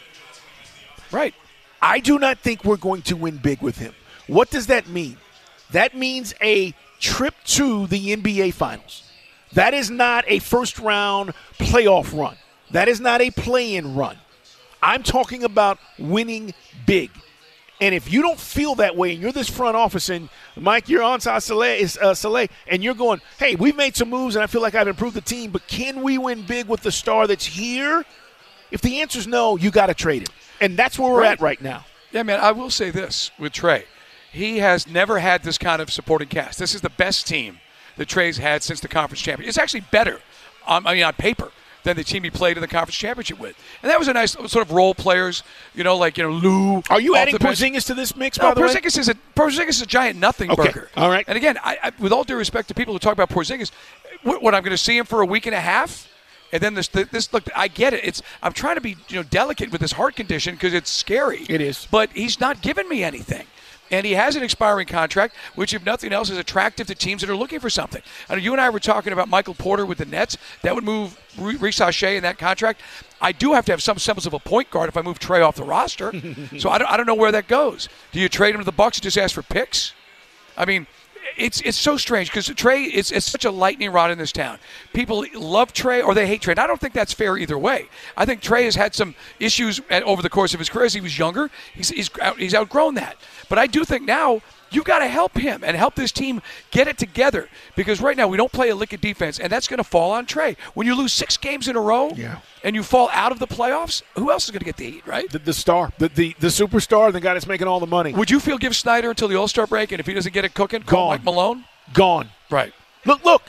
Right. I do not think we're going to win big with him. What does that mean? That means a trip to the N B A Finals. That is not a first-round playoff run. That is not a play-in run. I'm talking about winning big. And if you don't feel that way and you're this front office and, Mike, you're on Soleil, uh, Soleil, and you're going, hey, we've made some moves and I feel like I've improved the team, but can we win big with the star that's here? If the answer is no, you got to trade him. And that's where we're right. at right now. Yeah, man, I will say this with Trae. He has never had this kind of supporting cast. This is the best team that Trae's had since the conference championship. It's actually better, um, I mean, on paper, than the team he played in the conference championship with. And that was a nice sort of role players, you know, like, you know, Lou. Are you adding Porzingis to this mix, by no, the Porzingis way? Is a, Porzingis is a giant nothing okay. burger. All right. And again, I, I, with all due respect to people who talk about Porzingis, what, what I'm going to see him for a week and a half? And then this, this look, I get it. It's I'm trying to be, you know, delicate with this heart condition because it's scary. It is. But he's not giving me anything. And he has an expiring contract, which, if nothing else, is attractive to teams that are looking for something. I know you and I were talking about Michael Porter with the Nets. That would move Reese Shea in that contract. I do have to have some semblance of a point guard if I move Trae off the roster. So I don't, I don't know where that goes. Do you trade him to the Bucks and just ask for picks? I mean, It's it's so strange because Trae is it's such a lightning rod in this town. People love Trae or they hate Trae. And I don't think that's fair either way. I think Trae has had some issues at, over the course of his career as he was younger. He's he's, out, he's outgrown that. But I do think now you've got to help him and help this team get it together because right now we don't play a lick of defense, and that's going to fall on Trae. When you lose six games in a row yeah. and you fall out of the playoffs, who else is going to get the heat, right? The, the star, the, the the superstar, the guy that's making all the money. Would you feel give Snyder until the All-Star break, and if he doesn't get it cooking, call Gone. Mike Malone? Gone. Right. Look, look.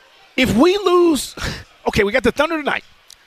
If we lose, okay, we got the Thunder tonight.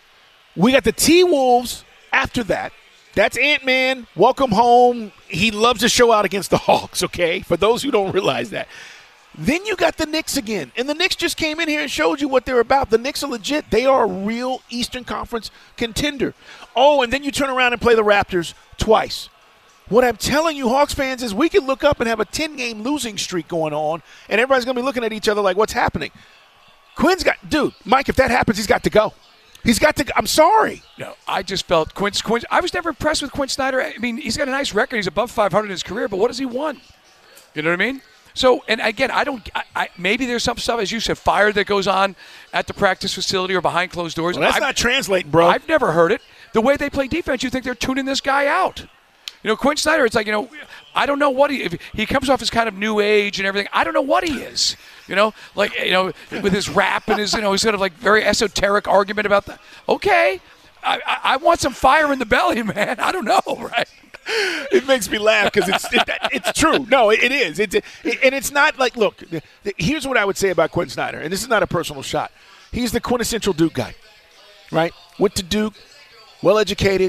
We got the T-Wolves after that. That's Ant-Man. Welcome home. He loves to show out against the Hawks, okay, for those who don't realize that. Then you got the Knicks again. And the Knicks just came in here and showed you what they're about. The Knicks are legit. They are a real Eastern Conference contender. Oh, and then you turn around and play the Raptors twice. What I'm telling you, Hawks fans, is we can look up and have a ten-game losing streak going on, and everybody's going to be looking at each other like, what's happening? Quinn's got – dude, Mike, if that happens, he's got to go. He's got to – I'm sorry. No, I just felt Quinn, Quinn – I was never impressed with Quinn Snyder. I mean, he's got a nice record. He's above five hundred in his career, but what has he won? You know what I mean? So, and again, I don't. I, I, maybe there's some stuff, as you said, fire that goes on at the practice facility or behind closed doors. Well, that's I've, not translating, bro. I've never heard it. The way they play defense, you think they're tuning this guy out. You know, Quinn Snyder, it's like, you know, I don't know what he, if he comes off as kind of new age and everything. I don't know what he is. You know, like, you know, with his rap and his, you know, he's sort of like very esoteric argument about that. Okay, I, I, I want some fire in the belly, man. I don't know, right? It makes me laugh because it's it, it's true. No, it, it is. It's it, and it's not like, look, here's what I would say about Quinn Snyder, and this is not a personal shot. He's the quintessential Duke guy, right? Went to Duke, well-educated,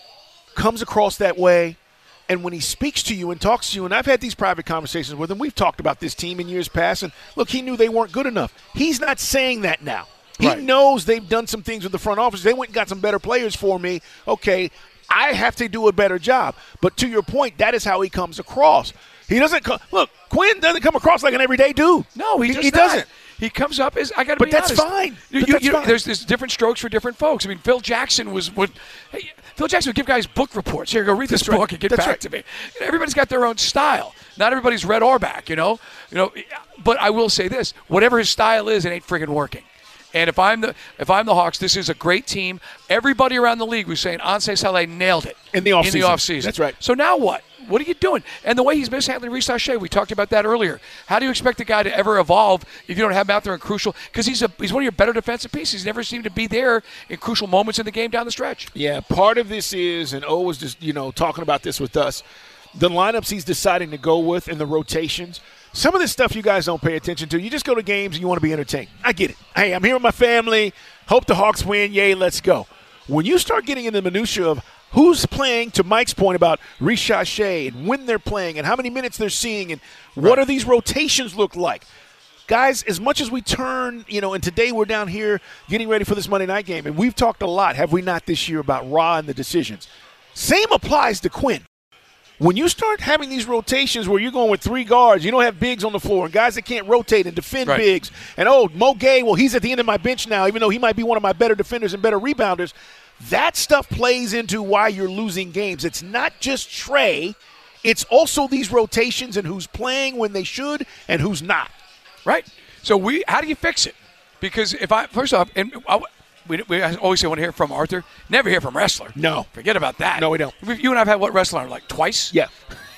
comes across that way. And when he speaks to you and talks to you, and I've had these private conversations with him, we've talked about this team in years past, and look, he knew they weren't good enough. He's not saying that now. He right. knows they've done some things with the front office. They went and got some better players for me. Okay, I have to do a better job. But to your point, that is how he comes across. He doesn't come – look, Quinn doesn't come across like an everyday dude. No, he, he, he does doesn't. He comes up as I got to but be that's honest. Fine. You, but you, that's you, fine. There's, there's different strokes for different folks. I mean, Phil Jackson was would hey, Phil Jackson would give guys book reports. Here, go read this that's book right. and get that's back right. to me. You know, everybody's got their own style. Not everybody's Red Auerbach, you know. You know, but I will say this: whatever his style is, it ain't friggin' working. And if I'm the if I'm the Hawks, this is a great team. Everybody around the league was saying Anseh Saleh nailed it in the offseason. In the offseason. That's right. So now what? What are you doing? And the way he's mishandling Reece Shea, we talked about that earlier. How do you expect a guy to ever evolve if you don't have him out there in crucial? Because he's a he's one of your better defensive pieces. He's never seemed to be there in crucial moments in the game down the stretch. Yeah, part of this is, and O was just you know talking about this with us, the lineups he's deciding to go with and the rotations. Some of this stuff you guys don't pay attention to. You just go to games and you want to be entertained. I get it. Hey, I'm here with my family. Hope the Hawks win. Yay, let's go. When you start getting in the minutia of who's playing, to Mike's point about Reece Shea and when they're playing and how many minutes they're seeing and what right. do these rotations look like? Guys, as much as we turn, you know, and today we're down here getting ready for this Monday night game, and we've talked a lot, have we not, this year about Ra and the decisions. Same applies to Quinn. When you start having these rotations where you're going with three guards, you don't have bigs on the floor, and guys that can't rotate and defend right. bigs, and, oh, Mo Gay, well, he's at the end of my bench now, even though he might be one of my better defenders and better rebounders, that stuff plays into why you're losing games. It's not just Trey. It's also these rotations and who's playing when they should and who's not. Right. So we, how do you fix it? Because if I, first off, and I, we, we always say, want to hear from Arthur. Never hear from wrestler. No. Forget about that. No, we don't. You and I have had what wrestler, like twice? Yeah.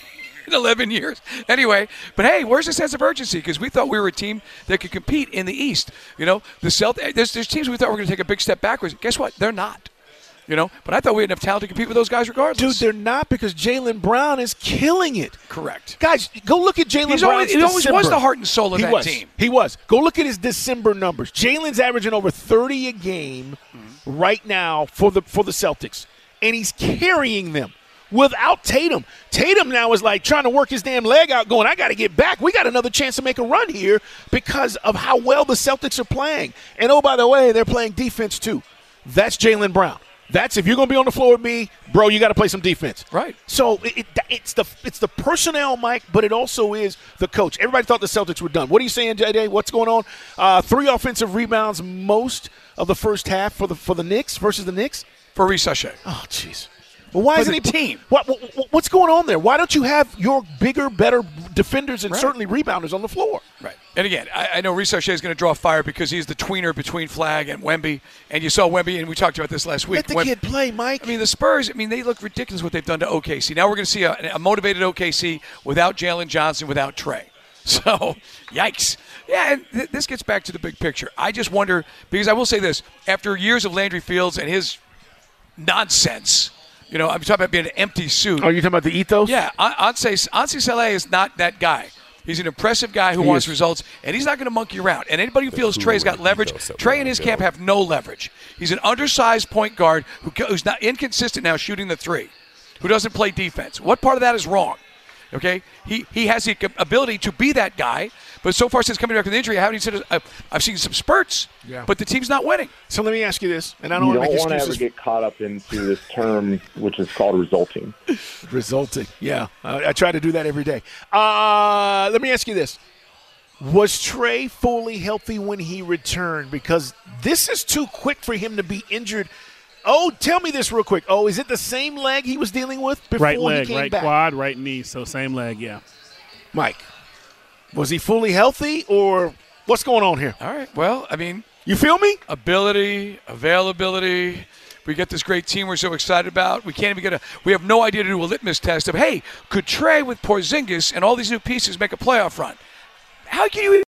In eleven years. Anyway, but hey, where's the sense of urgency? Because we thought we were a team that could compete in the East. You know, the Celtics, there's, there's teams we thought were going to take a big step backwards. Guess what? They're not. You know, but I thought we had enough talent to compete with those guys regardless. Dude, they're not because Jaylen Brown is killing it. Correct. Guys, go look at Jaylen Brown's always, He always December. was the heart and soul of he that was. team. He was. Go look at his December numbers. Jaylen's averaging over thirty a game mm-hmm. right now for the for the Celtics, and he's carrying them without Tatum. Tatum now is like trying to work his damn leg out going, I got to get back. We got another chance to make a run here because of how well the Celtics are playing. And, oh, by the way, they're playing defense too. That's Jaylen Brown. That's if you're going to be on the floor with me, bro, you got to play some defense. Right. So it, it, it's the it's the personnel, Mike, but it also is the coach. Everybody thought the Celtics were done. What are you saying, J J? What's going on? Uh, three offensive rebounds most of the first half for the for the Knicks versus the Knicks? For Reece Shea. Oh, jeez. Well, why For isn't the he team? What, what what's going on there? Why don't you have your bigger, better defenders and Right. certainly rebounders on the floor? Right. And again, I, I know Reece Shea is going to draw fire because he's the tweener between Flag and Wemby. And you saw Wemby, and we talked about this last week. Let the Wem- kid play, Mike. I mean, the Spurs, I mean, they look ridiculous what they've done to O K C. Now we're going to see a, a motivated O K C without Jalen Johnson, without Trey. So, yikes. Yeah, and th- this gets back to the big picture. I just wonder, because I will say this, after years of Landry Fields and his nonsense, you know, I'm talking about being an empty suit. Are you talking about the ethos? Yeah, Anseh Anseh Saleh is not that guy. He's an impressive guy who He wants is. results, and he's not going to monkey around. And anybody who feels Trey's got leverage, Trey and his camp have no leverage. He's an undersized point guard who, who's not inconsistent now shooting the three, who doesn't play defense. What part of that is wrong? Okay, he he has the ability to be that guy, but so far since coming back from the injury, I haven't seen. A, I've seen some spurts, Yeah. but the team's not winning. So let me ask you this, and I don't You want to don't make want to ever excuses. get caught up into this term, which is called resulting. Resulting, yeah. I, I try to do that every day. Uh, let me ask you this. Was Trey fully healthy when he returned? Because this is too quick for him to be injured. Oh, tell me this real quick. Oh, is it the same leg he was dealing with before Right leg, he came right back? quad, right knee. So same leg, yeah. Mike, Was he fully healthy, or what's going on here? All right. Well, I mean, you feel me? Ability, availability. We get this great team we're so excited about. We can't even get a – we have no idea to do a litmus test of, hey, could Trey with Porzingis and all these new pieces make a playoff run? How can you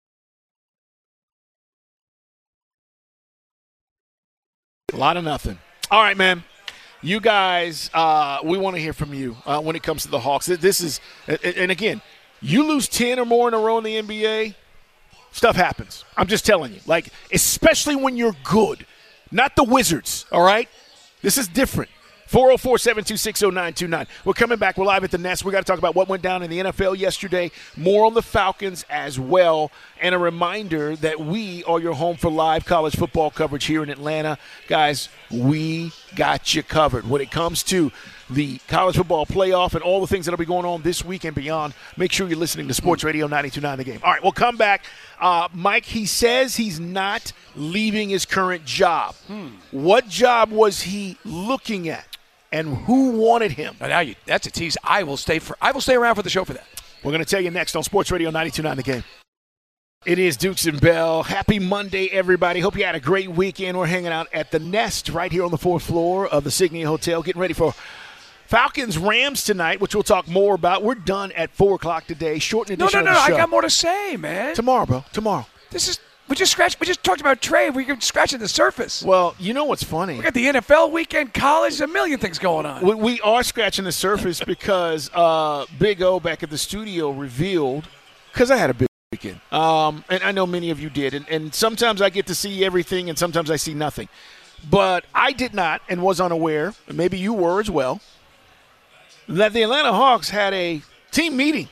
– A lot of nothing. All right, man. You guys, uh, we want to hear from you uh, when it comes to the Hawks. This is – and again, you lose ten or more in a row in the N B A, stuff happens. I'm just telling you. Like, especially when you're good. Not the Wizards, all right? This is different. four oh four, seven two six, oh nine two nine. We're coming back. We're live at the Nest. We got to talk about what went down in the N F L yesterday, more on the Falcons as well, and a reminder that we are your home for live college football coverage here in Atlanta. Guys, we got you covered. When it comes to the college football playoff and all the things that will be going on this week and beyond, make sure you're listening to Sports Radio ninety-two point nine The Game. All right, we'll come back. Uh, Mike, he says he's not leaving his current job. Hmm. What job was he looking at, and who wanted him? Now you, that's a tease. I will stay for. I will stay around for the show for that. We're going to tell you next on Sports Radio ninety-two point nine The Game. It is Dukes and Bell. Happy Monday, everybody. Hope you had a great weekend. We're hanging out at the Nest right here on the fourth floor of the Signia Hotel, getting ready for Falcons-Rams tonight, which we'll talk more about. We're done at four o'clock today. Short edition no, no, no, of the show. I got more to say, man. Tomorrow, bro. Tomorrow. This is we just scratched. We just talked about Trey. We're scratching the surface. Well, you know what's funny? We got the N F L weekend, college, a million things going on. We, we are scratching the surface because uh, Big O back at the studio revealed, because I had a big weekend, um, and I know many of you did, and, and sometimes I get to see everything and sometimes I see nothing. But I did not and was unaware, and maybe you were as well, that the Atlanta Hawks had a team meeting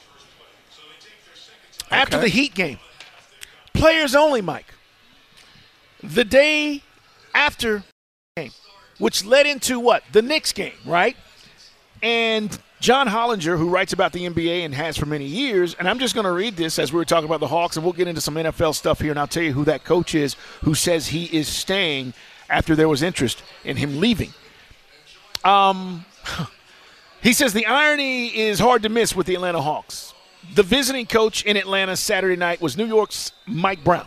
okay. after the Heat game. Players only, Mike. The day after the game, which led into what? The Knicks game, right? And John Hollinger, who writes about the N B A and has for many years, and I'm just going to read this as we were talking about the Hawks, and we'll get into some N F L stuff here, and I'll tell you who that coach is who says he is staying after there was interest in him leaving. Um... He says the irony is hard to miss with the Atlanta Hawks. The visiting coach in Atlanta Saturday night was New York's Mike Brown,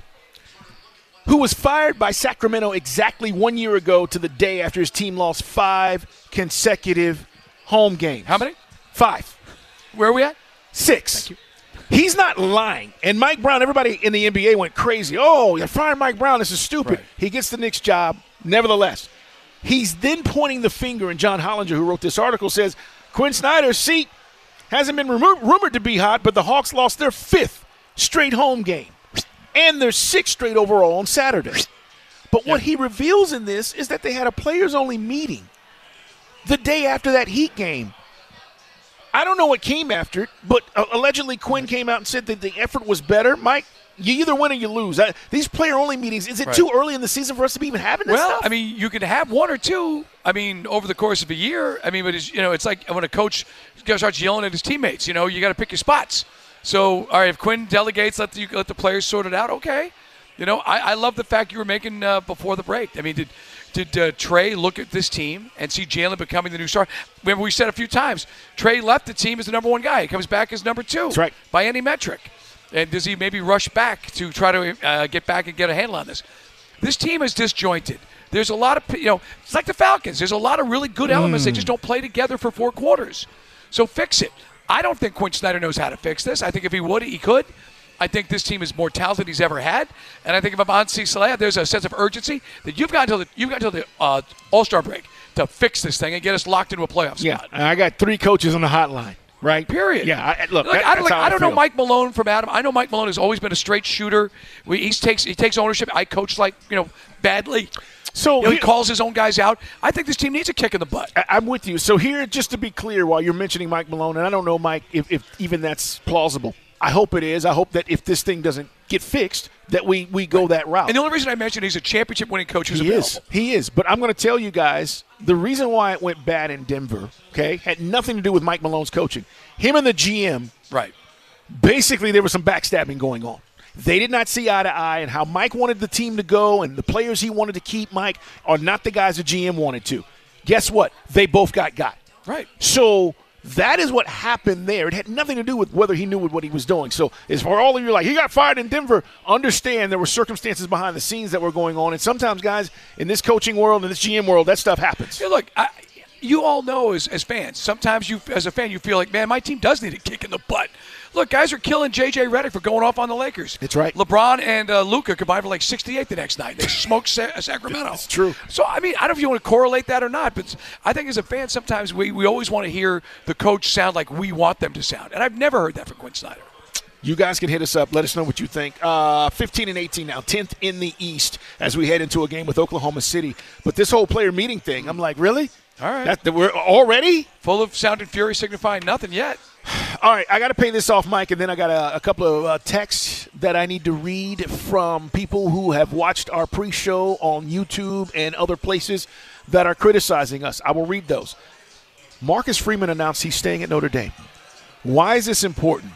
who was fired by Sacramento exactly one year ago to the day after his team lost five consecutive home games. How many? Five. Where are we at? Six. Thank you. He's not lying. And Mike Brown, everybody in the N B A went crazy. Oh, you're firing Mike Brown. This is stupid. Right. He gets the Knicks job. Nevertheless, he's then pointing the finger, and John Hollinger, who wrote this article, says, Quinn Snyder's seat hasn't been remo- rumored to be hot, but the Hawks lost their fifth straight home game and their sixth straight overall on Saturday. But what yeah. he reveals in this is that they had a players-only meeting the day after that Heat game. I don't know what came after it, but uh, allegedly Quinn came out and said that the effort was better. Mike, you either win or you lose. I, these player-only meetings, is it right. too early in the season for us to be even having this well, stuff? Well, I mean, you can have one or two, I mean, over the course of a year. I mean, but it's, you know, it's like when a coach starts yelling at his teammates, you know, you got to pick your spots. So, all right, if Quinn delegates, let the, let the players sort it out, okay. You know, I, I love the fact you were making uh, before the break. I mean, did did uh, Trey look at this team and see Jalen becoming the new star? Remember, we said a few times, Trey left the team as the number one guy. He comes back as number two. That's right. By any metric. And does he maybe rush back to try to uh, get back and get a handle on this? This team is disjointed. There's a lot of, you know, it's like the Falcons. There's a lot of really good elements. Mm. They just don't play together for four quarters. So fix it. I don't think Quinn Snyder knows how to fix this. I think if he would, he could. I think this team is more talented than he's ever had. And I think if I'm on C. Saleh, there's a sense of urgency that you've got until the, you've got until the uh, All-Star break to fix this thing and get us locked into a playoff spot. Yeah, I got three coaches on the hotline. Right. Period. Yeah. I, look, like, that, I don't, like, I don't I know Mike Malone from Adam. I know Mike Malone has always been a straight shooter. We, he takes he takes ownership. I coach like you know badly. So you know, he, he calls his own guys out. I think this team needs a kick in the butt. I, I'm with you. So here, just to be clear, while you're mentioning Mike Malone, and I don't know, Mike, if, if even that's plausible. I hope it is. I hope that if this thing doesn't get fixed, that we, we go that route. And the only reason I mentioned he's a championship-winning coach who's he available. Is. He is. But I'm going to tell you guys, the reason why it went bad in Denver, okay, had nothing to do with Mike Malone's coaching. Him and the G M, right? Basically, there was some backstabbing going on. They did not see eye to eye, and how Mike wanted the team to go and the players he wanted to keep, Mike, are not the guys the G M wanted to. Guess what? They both got got. Right. So That is what happened there. It had nothing to do with whether he knew what he was doing. So as for all of you like, he got fired in Denver, understand there were circumstances behind the scenes that were going on. And sometimes, guys, in this coaching world, in this G M world, that stuff happens. Hey, look, I, you all know as, as fans, sometimes you, as a fan, you feel like, man, my team does need a kick in the butt. Look, guys are killing J J Redick for going off on the Lakers. That's right. LeBron and uh, Luka combined for like sixty-eight the next night. They smoked Sa- Sacramento. That's true. So, I mean, I don't know if you want to correlate that or not, but I think as a fan, sometimes we, we always want to hear the coach sound like we want them to sound. And I've never heard that from Quinn Snyder. You guys can hit us up. Let us know what you think. Uh, fifteen and eighteen now, tenth in the East as we head into a game with Oklahoma City. But this whole player meeting thing, I'm like, really? All right. That, that we're already? Full of sound and fury signifying nothing yet. All right, I got to pay this off, Mike, and then I got a, a couple of uh, texts that I need to read from people who have watched our pre-show on YouTube and other places that are criticizing us. I will read those. Marcus Freeman announced he's staying at Notre Dame. Why is this important?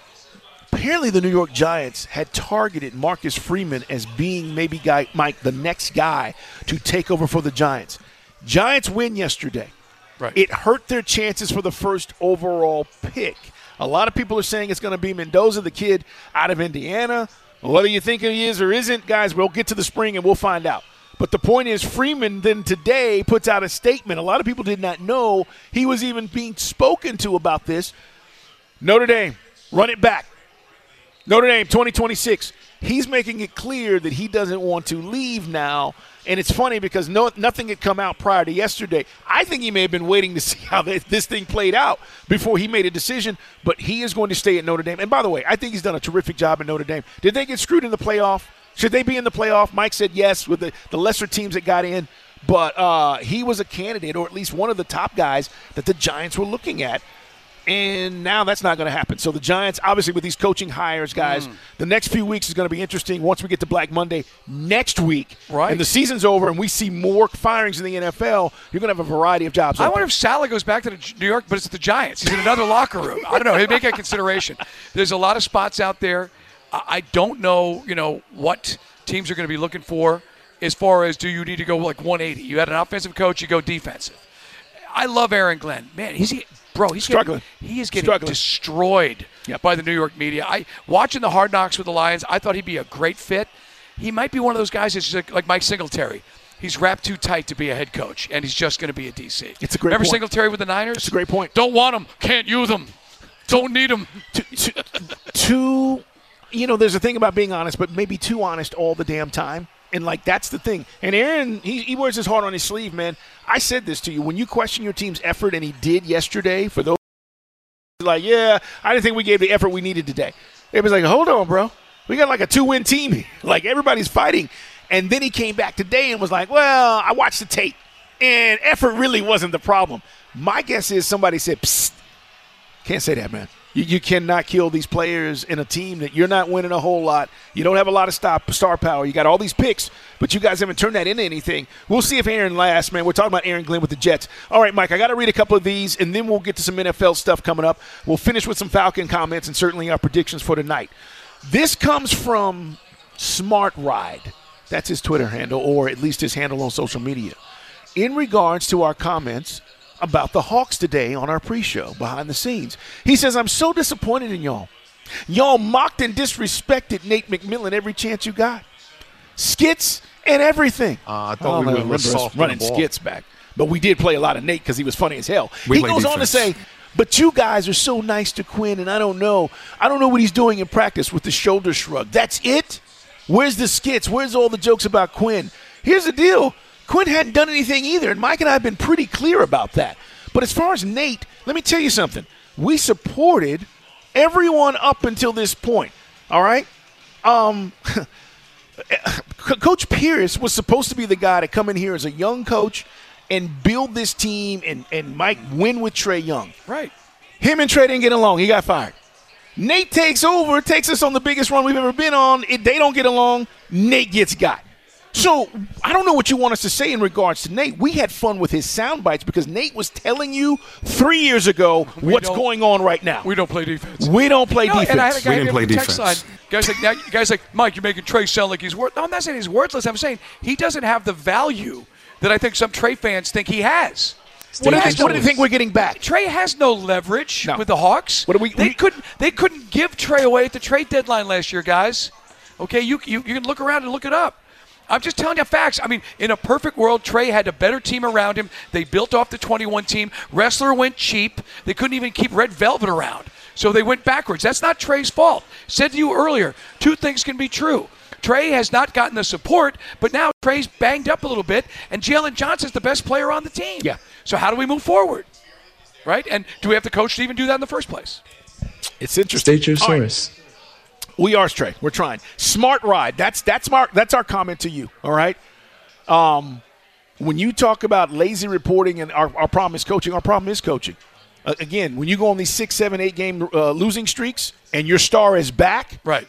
Apparently the New York Giants had targeted Marcus Freeman as being maybe, guy, Mike, the next guy to take over for the Giants. Giants win yesterday. Right. It hurt their chances for the first overall pick. A lot of people are saying it's going to be Mendoza, the kid out of Indiana. Whether you think he is or isn't, guys, we'll get to the spring and we'll find out. But the point is, Freeman then today puts out a statement. A lot of people did not know he was even being spoken to about this. Notre Dame, run it back. Notre Dame, twenty twenty-six. He's making it clear that he doesn't want to leave now. And it's funny because no, nothing had come out prior to yesterday. I think he may have been waiting to see how this, this thing played out before he made a decision. But he is going to stay at Notre Dame. And by the way, I think he's done a terrific job at Notre Dame. Did they get screwed in the playoff? Should they be in the playoff? Mike said yes with the, the lesser teams that got in. But uh, he was a candidate, or at least one of the top guys that the Giants were looking at. And now that's not going to happen. So the Giants, obviously with these coaching hires, guys, mm. the next few weeks is going to be interesting once we get to Black Monday next week. Right. And the season's over and we see more firings in the N F L. You're going to have a variety of jobs. I open. wonder if Salah goes back to the New York, but it's the Giants. He's in another locker room. I don't know. He'd make a consideration. There's a lot of spots out there. I don't know, you know, what teams are going to be looking for as far as do you need to go like one eighty. You had an offensive coach, you go defensive. I love Aaron Glenn. Man, he's – Bro, he's struggling. Getting, he is getting struggling. destroyed yep. by the New York media. I watching the Hard Knocks with the Lions, I thought he'd be a great fit. He might be one of those guys that's like, like Mike Singletary. He's wrapped too tight to be a head coach, and he's just going to be a D C. It's a great Remember point. Singletary with the Niners? It's a great point. Don't want him. Can't use him. Don't need him. Too, too, too, you know, there's a thing about being honest, but maybe too honest all the damn time. And, like, that's the thing. And Aaron, he, he wears his heart on his sleeve, man. I said this to you. When you question your team's effort, and he did yesterday, for those like, yeah, I didn't think we gave the effort we needed today. It was like, hold on, bro. We got like a two-win team here. Like, everybody's fighting. And then he came back today and was like, well, I watched the tape, and effort really wasn't the problem. My guess is somebody said, psst. Can't say that, man. You, you cannot kill these players in a team that you're not winning a whole lot. You don't have a lot of stop, star power. You got all these picks, but you guys haven't turned that into anything. We'll see if Aaron lasts, man. We're talking about Aaron Glenn with the Jets. All right, Mike, I got to read a couple of these, and then we'll get to some N F L stuff coming up. We'll finish with some Falcon comments and certainly our predictions for tonight. This comes from Smart Ride. That's his Twitter handle, or at least his handle on social media. In regards to our comments about the Hawks today on our pre-show, behind the scenes. He says, I'm so disappointed in y'all. Y'all mocked and disrespected Nate McMillan every chance you got. Skits and everything. Uh, I thought oh, we I were soft running skits back. But we did play a lot of Nate because he was funny as hell. We he goes defense. on to say, but you guys are so nice to Quinn, and I don't know. I don't know what he's doing in practice with the shoulder shrug. That's it? Where's the skits? Where's all the jokes about Quinn? Here's the deal. Quinn hadn't done anything either, and Mike and I have been pretty clear about that. But as far as Nate, let me tell you something. We supported everyone up until this point, all right? Um, Coach Pierce was supposed to be the guy to come in here as a young coach and build this team and, and Mike win with Trae Young. Right. Him and Trae didn't get along. He got fired. Nate takes over, takes us on the biggest run we've ever been on. If they don't get along, Nate gets got. So I don't know what you want us to say in regards to Nate. We had fun with his sound bites because Nate was telling you three years ago we what's going on right now. We don't play defense. We don't play no, defense. And I had a guy we didn't play text defense. Line. Guys like, now, guys like, Mike, you're making Trae sound like he's worth. No, I'm not saying he's worthless. I'm saying he doesn't have the value that I think some Trae fans think he has. What do, you, has what do no- you think we're getting back? Trey has no leverage No. with the Hawks. What do we- They we- couldn't. They couldn't give Trey away at the trade deadline last year, guys. Okay, you you, you can look around and look it up. I'm just telling you facts. I mean, in a perfect world, Trey had a better team around him. They built off the twenty-one team. Wrestler went cheap. They couldn't even keep Red Velvet around, so they went backwards. That's not Trey's fault. Said to you earlier, two things can be true. Trey has not gotten the support, but now Trey's banged up a little bit, and Jalen Johnson's the best player on the team. Yeah. So how do we move forward? Right? And do we have the coach to even do that in the first place? It's interesting. State your All right. source. We are Trey. We're trying. Smart ride. That's that's our that's our comment to you. All right. Um, when you talk about lazy reporting and our, our problem is coaching, our problem is coaching. Uh, again, when you go on these six, seven, eight game uh, losing streaks and your star is back. Right.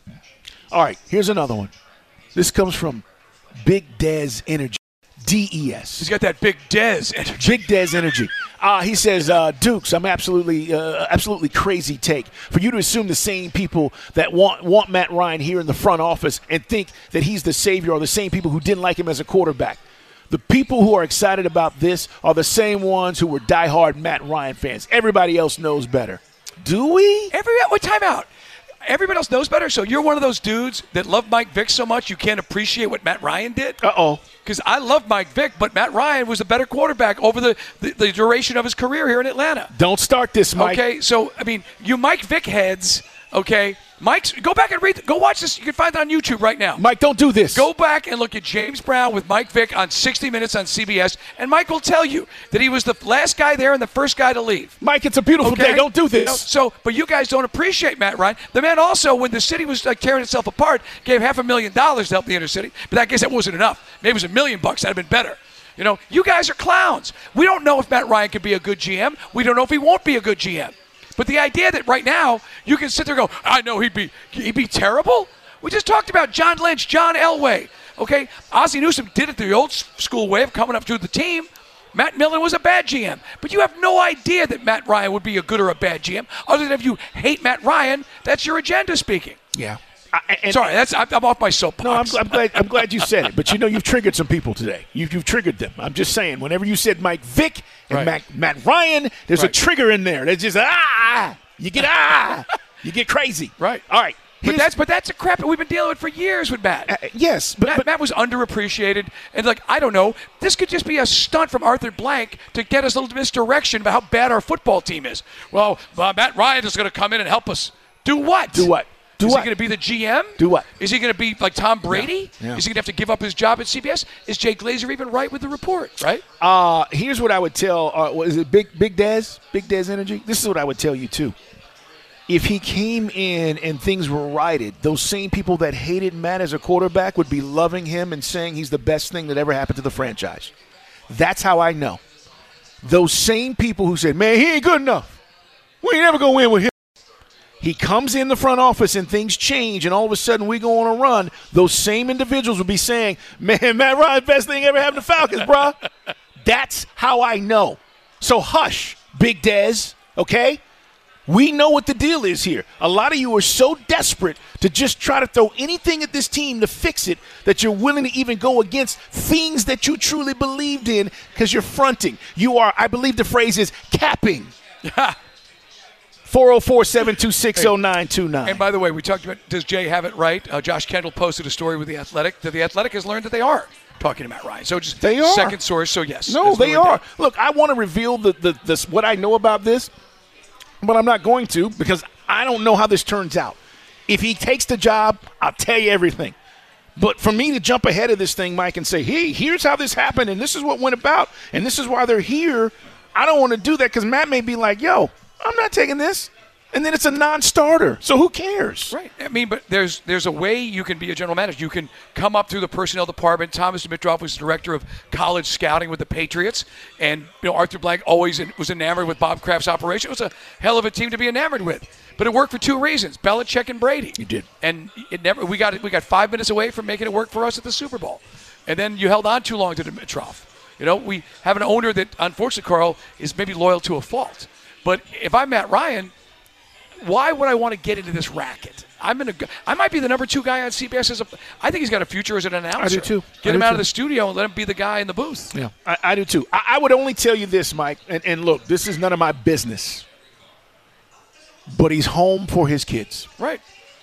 All right. Here's another one. This comes from Big Dez Energy. D E S. He's got that big Dez energy. Big Dez Energy. Uh, he says, uh, Dukes, I'm absolutely uh, absolutely crazy take for you to assume the same people that want, want Matt Ryan here in the front office and think that he's the savior are the same people who didn't like him as a quarterback. The people who are excited about this are the same ones who were diehard Matt Ryan fans. Everybody else knows better. Do we? Every what timeout? Everybody else knows better. So you're one of those dudes that love Mike Vick so much you can't appreciate what Matt Ryan did? Uh-oh. Because I love Mike Vick, but Matt Ryan was a better quarterback over the, the, the duration of his career here in Atlanta. Don't start this, Mike. Okay, so, I mean, you Mike Vick heads, okay, Mike's, go back and read, go watch this. You can find it on YouTube right now. Mike, don't do this. Go back and look at James Brown with Mike Vick on sixty minutes on C B S, and Mike will tell you that he was the last guy there and the first guy to leave. Mike, it's a beautiful Okay? day. Don't do this. You know, so, but you guys don't appreciate Matt Ryan. The man also, when the city was like, tearing itself apart, gave half a million dollars to help the inner city. But I guess that wasn't enough. Maybe it was a million bucks. That'd have been better. You know, you guys are clowns. We don't know if Matt Ryan could be a good G M. We don't know if he won't be a good G M. But the idea that right now you can sit there and go, I know he'd be he'd be terrible. We just talked about John Lynch, John Elway. Okay, Ozzie Newsome did it the old school way of coming up through the team. Matt Millen was a bad G M. But you have no idea that Matt Ryan would be a good or a bad G M. Other than if you hate Matt Ryan, that's your agenda speaking. Yeah. I, and, Sorry, that's I'm, I'm off my soapbox. No, I'm, I'm glad. I'm glad you said it. But you know, you've triggered some people today. You've, you've triggered them. I'm just saying. Whenever you said Mike Vick and Right. Matt, Matt Ryan, there's Right. a trigger in there. There's just ah, you get ah, you get crazy. Right. All right. But Here's- that's but that's a crap that we've been dealing with for years with Matt. uh, yes, but, Matt, but Matt was underappreciated, and like I don't know, this could just be a stunt from Arthur Blank to get us a little misdirection about how bad our football team is. Well, uh, Matt Ryan is going to come in and help us. Do what? do what? Do is what? he going to be the G M? Do what? Is he going to be like Tom Brady? Yeah. Is he going to have to give up his job at C B S? Is Jay Glazer even right with the report? Right? Uh, here's what I would tell. Uh, what is it? Big Big Dez, Big Dez Energy. This is what I would tell you too. If he came in and things were righted, those same people that hated Matt as a quarterback would be loving him and saying he's the best thing that ever happened to the franchise. That's how I know. Those same people who said, man, he ain't good enough. We ain't never going to win with him. He comes in the front office and things change, and all of a sudden we go on a run. Those same individuals will be saying, man, Matt Ryan, best thing ever happened to Falcons, bruh. That's how I know. So hush, Big Dez, okay? We know what the deal is here. A lot of you are so desperate to just try to throw anything at this team to fix it that you're willing to even go against things that you truly believed in because you're fronting. You are, I believe the phrase is, capping. four oh four, seven two six, oh nine two nine. And by the way, we talked about, does Jay have it right? Uh, Josh Kendall posted a story with The Athletic that The Athletic has learned that they are talking to Matt Ryan. So just They are. second source, so yes. No, there's they no are. doubt. Look, I want to reveal the, the, the what I know about this, but I'm not going to because I don't know how this turns out. If he takes the job, I'll tell you everything. But for me to jump ahead of this thing, Mike, and say, hey, here's how this happened, and this is what went about, and this is why they're here, I don't want to do that because Matt may be like, yo, I'm not taking this. And then it's a non-starter. So who cares? Right. I mean, but there's there's a way you can be a general manager. You can come up through the personnel department. Thomas Dimitroff was the director of college scouting with the Patriots. And, you know, Arthur Blank always was enamored with Bob Kraft's operation. It was a hell of a team to be enamored with. But it worked for two reasons, Belichick and Brady. You did. And it never we got we got five minutes away from making it work for us at the Super Bowl. And then you held on too long to Dimitroff. You know, we have an owner that, unfortunately, Carl, is maybe loyal to a fault. But if I'm Matt Ryan, why would I want to get into this racket? I'm in a. I might be the number two guy on C B S as a. I think he's got a future as an announcer. I do too. Get I him do out too. of the studio and let him be the guy in the booth. Yeah, I, I do too. I, I would only tell you this, Mike, and, and look, this is none of my business, but he's home for his kids. Right.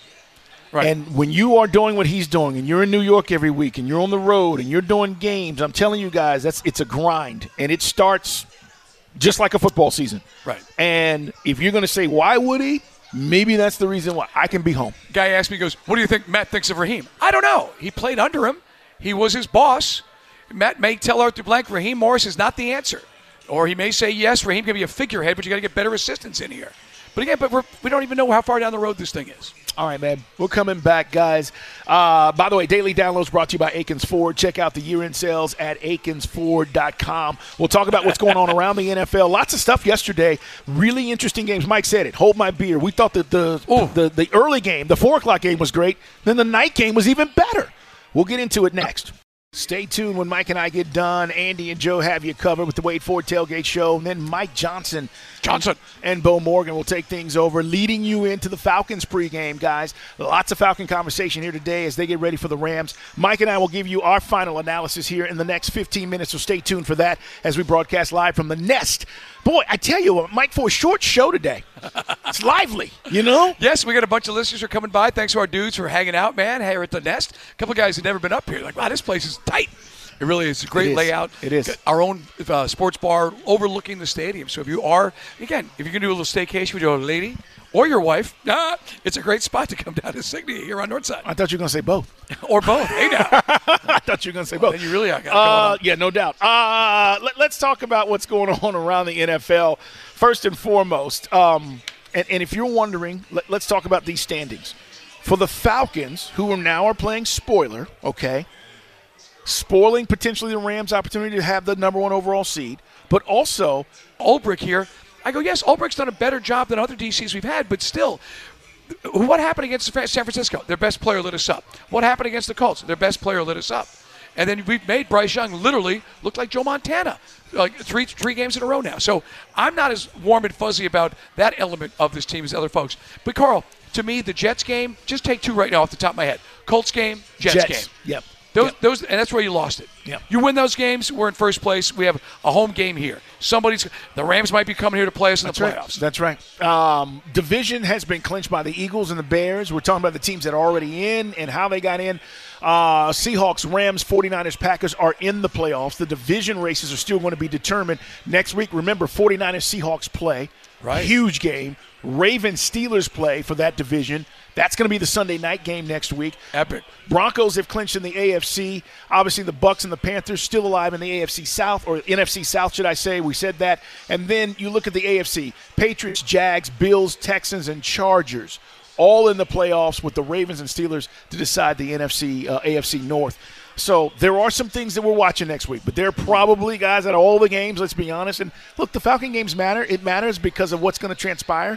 Right. And when you are doing what he's doing, and you're in New York every week, and you're on the road, and you're doing games, I'm telling you guys, that's it's a grind, and it starts just like a football season. Right. And if you're going to say, why would he? Maybe that's the reason why I can be home. Guy asked me, he goes, what do you think Matt thinks of Raheem? I don't know. He played under him. He was his boss. Matt may tell Arthur Blank Raheem Morris is not the answer. Or he may say, yes, Raheem can be a figurehead, but you got to get better assistants in here. But again, but we're, we don't even know how far down the road this thing is. All right, man. We're coming back, guys. Uh, by the way, Daily Downloads brought to you by Akins Ford. Check out the year-end sales at akins ford dot com. We'll talk about what's going on around the N F L. Lots of stuff yesterday. Really interesting games. Mike said it. Hold my beer. We thought that the, the, the early game, the four o'clock game was great. Then the night game was even better. We'll get into it next. Stay tuned when Mike and I get done. Andy and Joe have you covered with the Wade Ford Tailgate Show. And then Mike Johnson, Johnson and Bo Morgan will take things over, leading you into the Falcons pregame, guys. Lots of Falcon conversation here today as they get ready for the Rams. Mike and I will give you our final analysis here in the next fifteen minutes, so stay tuned for that as we broadcast live from the Nest. Boy, I tell you what, Mike, for a short show today, it's lively, you know? Yes, we got a bunch of listeners who are coming by. Thanks to our dudes for hanging out, man, here at the Nest. A couple of guys who've never been up here. Like, wow, this place is tight. It really is a great It is. layout. It is. Got our own uh, sports bar overlooking the stadium. So if you are, again, if you're going to do a little staycation with your lady or your wife, ah, it's a great spot to come down to Signia here on Northside. I thought you were going to say both. Or both. Hey, now. I thought you were going to say Well, both. then you really are got it Uh, going on. yeah, no doubt. Uh, let, let's talk about what's going on around the N F L. First and foremost, um, and, and if you're wondering, let, let's talk about these standings. For the Falcons, who are now are playing spoiler, okay, spoiling potentially the Rams' opportunity to have the number one overall seed, but also Ulbrich here. I go, yes, Ulbrich's done a better job than other D Cs we've had, but still, what happened against San Francisco? Their best player lit us up. What happened against the Colts? Their best player lit us up. And then we've made Bryce Young literally look like Joe Montana, like three three games in a row now. So I'm not as warm and fuzzy about that element of this team as other folks. But, Carl, to me, the Jets game, just take two right now off the top of my head. Colts game, Jets, Jets. game. Yep. Those, Yep. those, and that's where you lost it. Yep. You win those games, we're in first place. We have a home game here. Somebody's the Rams might be coming here to play us in That's the right. playoffs. That's right. Um, division has been clinched by the Eagles and the Bears. We're talking about the teams that are already in and how they got in. Uh, Seahawks, Rams, 49ers, Packers are in the playoffs. The division races are still going to be determined next week. Remember, 49ers, Seahawks play. Right. Huge game. Ravens, Steelers play for that division. That's going to be the Sunday night game next week. Epic. Broncos have clinched in the A F C. Obviously, the Bucs and the Panthers still alive in the A F C South, or N F C South, should I say. We said that. And then you look at the A F C. Patriots, Jags, Bills, Texans, and Chargers all in the playoffs with the Ravens and Steelers to decide the N F C, uh, A F C North. So there are some things that we're watching next week, but they're probably, guys, out of all the games, let's be honest. And look, the Falcon games matter. It matters because of what's going to transpire.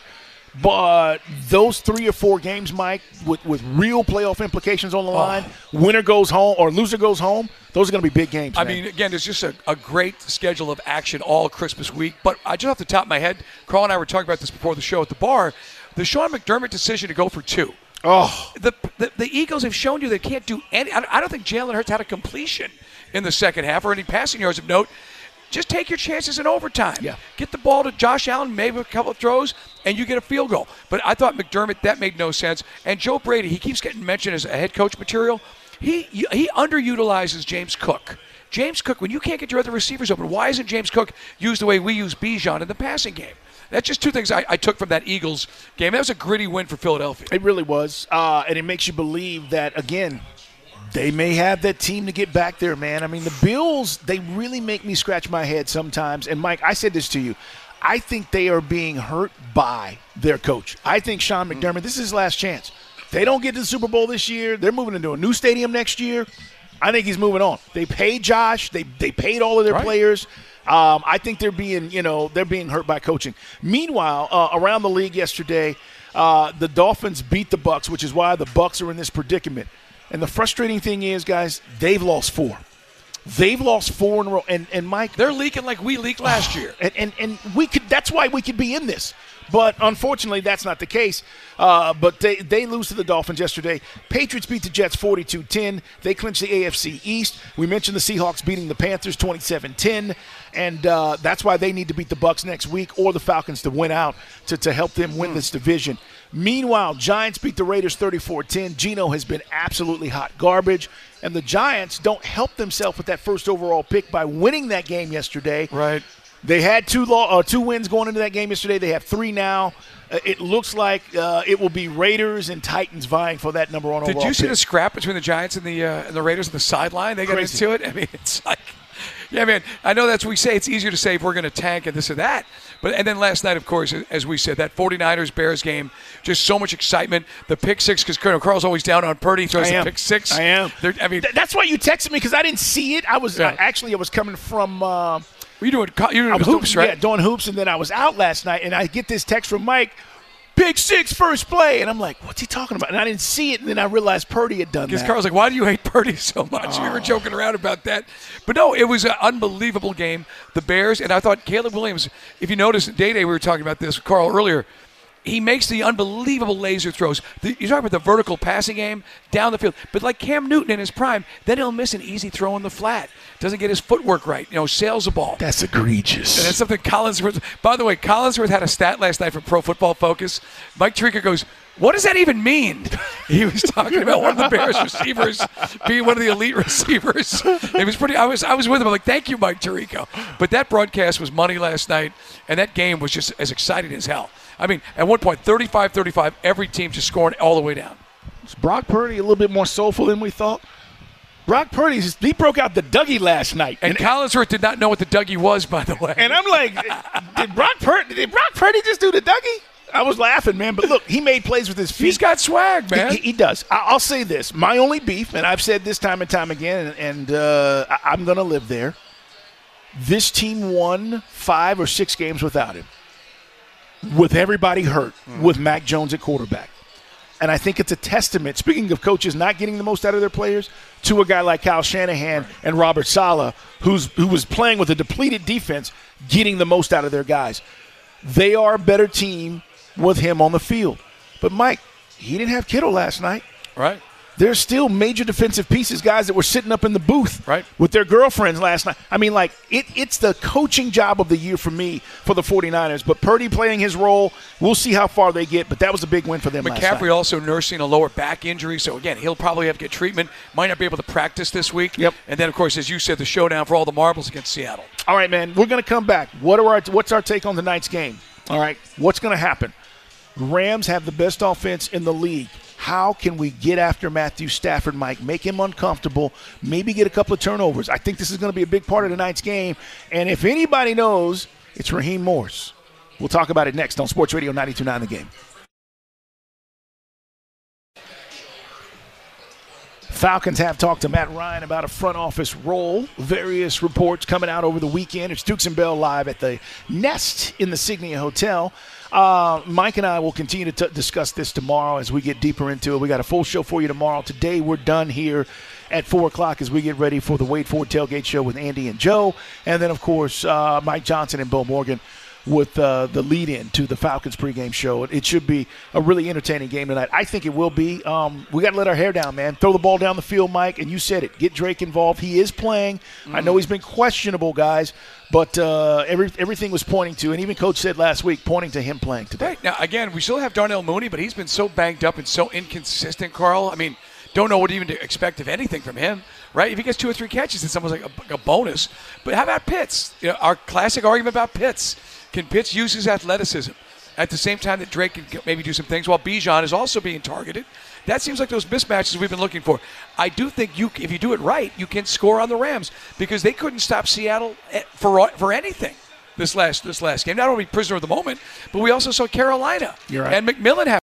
But those three or four games, Mike, with, with real playoff implications on the line, winner goes home or loser goes home, those are going to be big games. I man. mean, again, there's just a, a great schedule of action all Christmas week. But I just off the top of my head, Carl and I were talking about this before the show at the bar, the Sean McDermott decision to go for two. Oh, The, the the Eagles have shown you they can't do any. I I don't think Jalen Hurts had a completion in the second half or any passing yards of note. Just take your chances in overtime. Yeah. Get the ball to Josh Allen, maybe a couple of throws, and you get a field goal. But I thought McDermott, that made no sense. And Joe Brady, he keeps getting mentioned as a head coach material. He he underutilizes James Cook. James Cook, when you can't get your other receivers open, why isn't James Cook used the way we use Bijan in the passing game? That's just two things I, I took from that Eagles game. That was a gritty win for Philadelphia. it really was. Uh, and it makes you believe that, again, they may have that team to get back there, man. I mean, the Bills, they really make me scratch my head sometimes. And, Mike, I said this to you. I think they are being hurt by their coach. I think Sean McDermott, this is his last chance. They don't get to the Super Bowl this year. They're moving into a new stadium next year. I think he's moving on. They paid Josh. They they paid all of their Right. players. Um, I think they're being, you know, they're being hurt by coaching. Meanwhile, uh, around the league yesterday, uh, the Dolphins beat the Bucs, which is why the Bucs are in this predicament. And the frustrating thing is, guys, they've lost four. They've lost four in a row. And and Mike, They're leaking like we leaked last year. and, and and we could. That's why we could be in this But unfortunately, that's not the case. Uh, but they, they lose to the Dolphins yesterday. Patriots beat the Jets forty-two ten. They clinched the A F C East. We mentioned the Seahawks beating the Panthers twenty-seven ten. And uh, that's why they need to beat the Bucs next week or the Falcons to win out to, to help them win this division. Meanwhile, Giants beat the Raiders thirty-four ten. Geno has been absolutely hot garbage. And the Giants don't help themselves with that first overall pick by winning that game yesterday. Right. They had two law, uh, two wins going into that game yesterday. They have three now. Uh, it looks like uh, it will be Raiders and Titans vying for that number one overall Did you see pick. the scrap between the Giants and the uh, and the Raiders on the sideline? They got Crazy. into it. I mean, it's like, yeah, man. I know that's what we say. It's easier to say if we're going to tank and this and that. But and then last night, of course, as we said, that 49ers-Bears game, just so much excitement. The pick six, because Colonel Carl's always down on Purdy, throws the pick six. I am. They're, I mean, Th- that's why you texted me because I didn't see it. I was Yeah. uh, actually I was coming from. Uh, you doing you I doing was hoops, doing, right? Yeah, doing hoops, and then I was out last night, and I get this text from Mike, pick six, first play, and I'm like, what's he talking about? And I didn't see it, and then I realized Purdy had done Because that. Carl's like, why do you hate Purdy so much? We were joking around about that. But no, it was an unbelievable game. The Bears, and I thought Caleb Williams, if you notice, Day Day, we were talking about this with Carl earlier, he makes the unbelievable laser throws. The, you're talking about the vertical passing game down the field. But like Cam Newton in his prime, then he'll miss an easy throw in the flat. Doesn't get his footwork right. You know, sails the ball. That's egregious. And that's something Collinsworth. By the way, Collinsworth had a stat last night from Pro Football Focus. Mike Tirica goes, what does that even mean? He was talking about one of the Bears receivers being one of the elite receivers. It was pretty. I was I was with him. I'm like, thank you, Mike Tirica. But that broadcast was money last night, and that game was just as exciting as hell. I mean, at one point, thirty-five thirty-five, every team just scoring all the way down. Is Brock Purdy a little bit more soulful than we thought? Brock Purdy, he broke out the Dougie last night. And, and Collinsworth did not know what the Dougie was, by the way. And I'm like, did Brock Purdy, did Brock Purdy just do the Dougie? I was laughing, man. But look, he made plays with his feet. He's got swag, man. He, he does. I, I'll say this. My only beef, and I've said this time and time again, and, and uh, I, I'm going to live there. This team won five or six games without him, with everybody hurt, mm. with Mac Jones at quarterback. And I think it's a testament, speaking of coaches not getting the most out of their players, to a guy like Kyle Shanahan and Robert Saleh, who's who was playing with a depleted defense, getting the most out of their guys. They are a better team with him on the field. But, Mike, he didn't have Kittle last night. Right. There's still major defensive pieces, guys that were sitting up in the booth right. with their girlfriends last night. I mean, like, it, it's the coaching job of the year for me for the 49ers. But Purdy playing his role, we'll see how far they get. But that was a big win for them last night. McCaffrey also nursing a lower back injury. So, again, he'll probably have to get treatment. Might not be able to practice this week. Yep. And then, of course, as you said, the showdown for all the marbles against Seattle. All right, man, we're going to come back. What are our, what's our take on tonight's game? All right, what's going to happen? Rams have the best offense in the league. How can we get after Matthew Stafford, Mike, make him uncomfortable, maybe get a couple of turnovers? I think this is going to be a big part of tonight's game. And if anybody knows, it's Raheem Morris. We'll talk about it next on Sports Radio ninety-two point nine The Game. Falcons have talked to Matt Ryan about a front office role. Various reports coming out over the weekend. It's Dukes and Bell live at the Nest in the Signia Hotel. Uh, Mike and I will continue to t- discuss this tomorrow as we get deeper into it. We got a full show for you tomorrow. Today we're done here at four o'clock as we get ready for the Wade Ford Tailgate Show with Andy and Joe. And then, of course, uh, Mike Johnson and Bo Morgan with uh, the lead-in to the Falcons pregame show. It should be a really entertaining game tonight. I think it will be. Um, we got to let our hair down, man. Throw the ball down the field, Mike, and you said it. Get Drake involved. He is playing. Mm. I know he's been questionable, guys, but uh, every, everything was pointing to, and even Coach said last week, pointing to him playing today. Right. Now, again, we still have Darnell Mooney, but he's been so banged up and so inconsistent, Carl. I mean, don't know what even to expect of anything from him, right? If he gets two or three catches, it's almost like a, a bonus. But how about Pitts? You know, our classic argument about Pitts. Can Pitts use his athleticism at the same time that Drake can maybe do some things while Bijan is also being targeted? That seems like those mismatches we've been looking for. I do think you, if you do it right, you can score on the Rams because they couldn't stop Seattle for for anything this last this last game. Not only prisoner of the moment, but we also saw Carolina You're right. and McMillan have.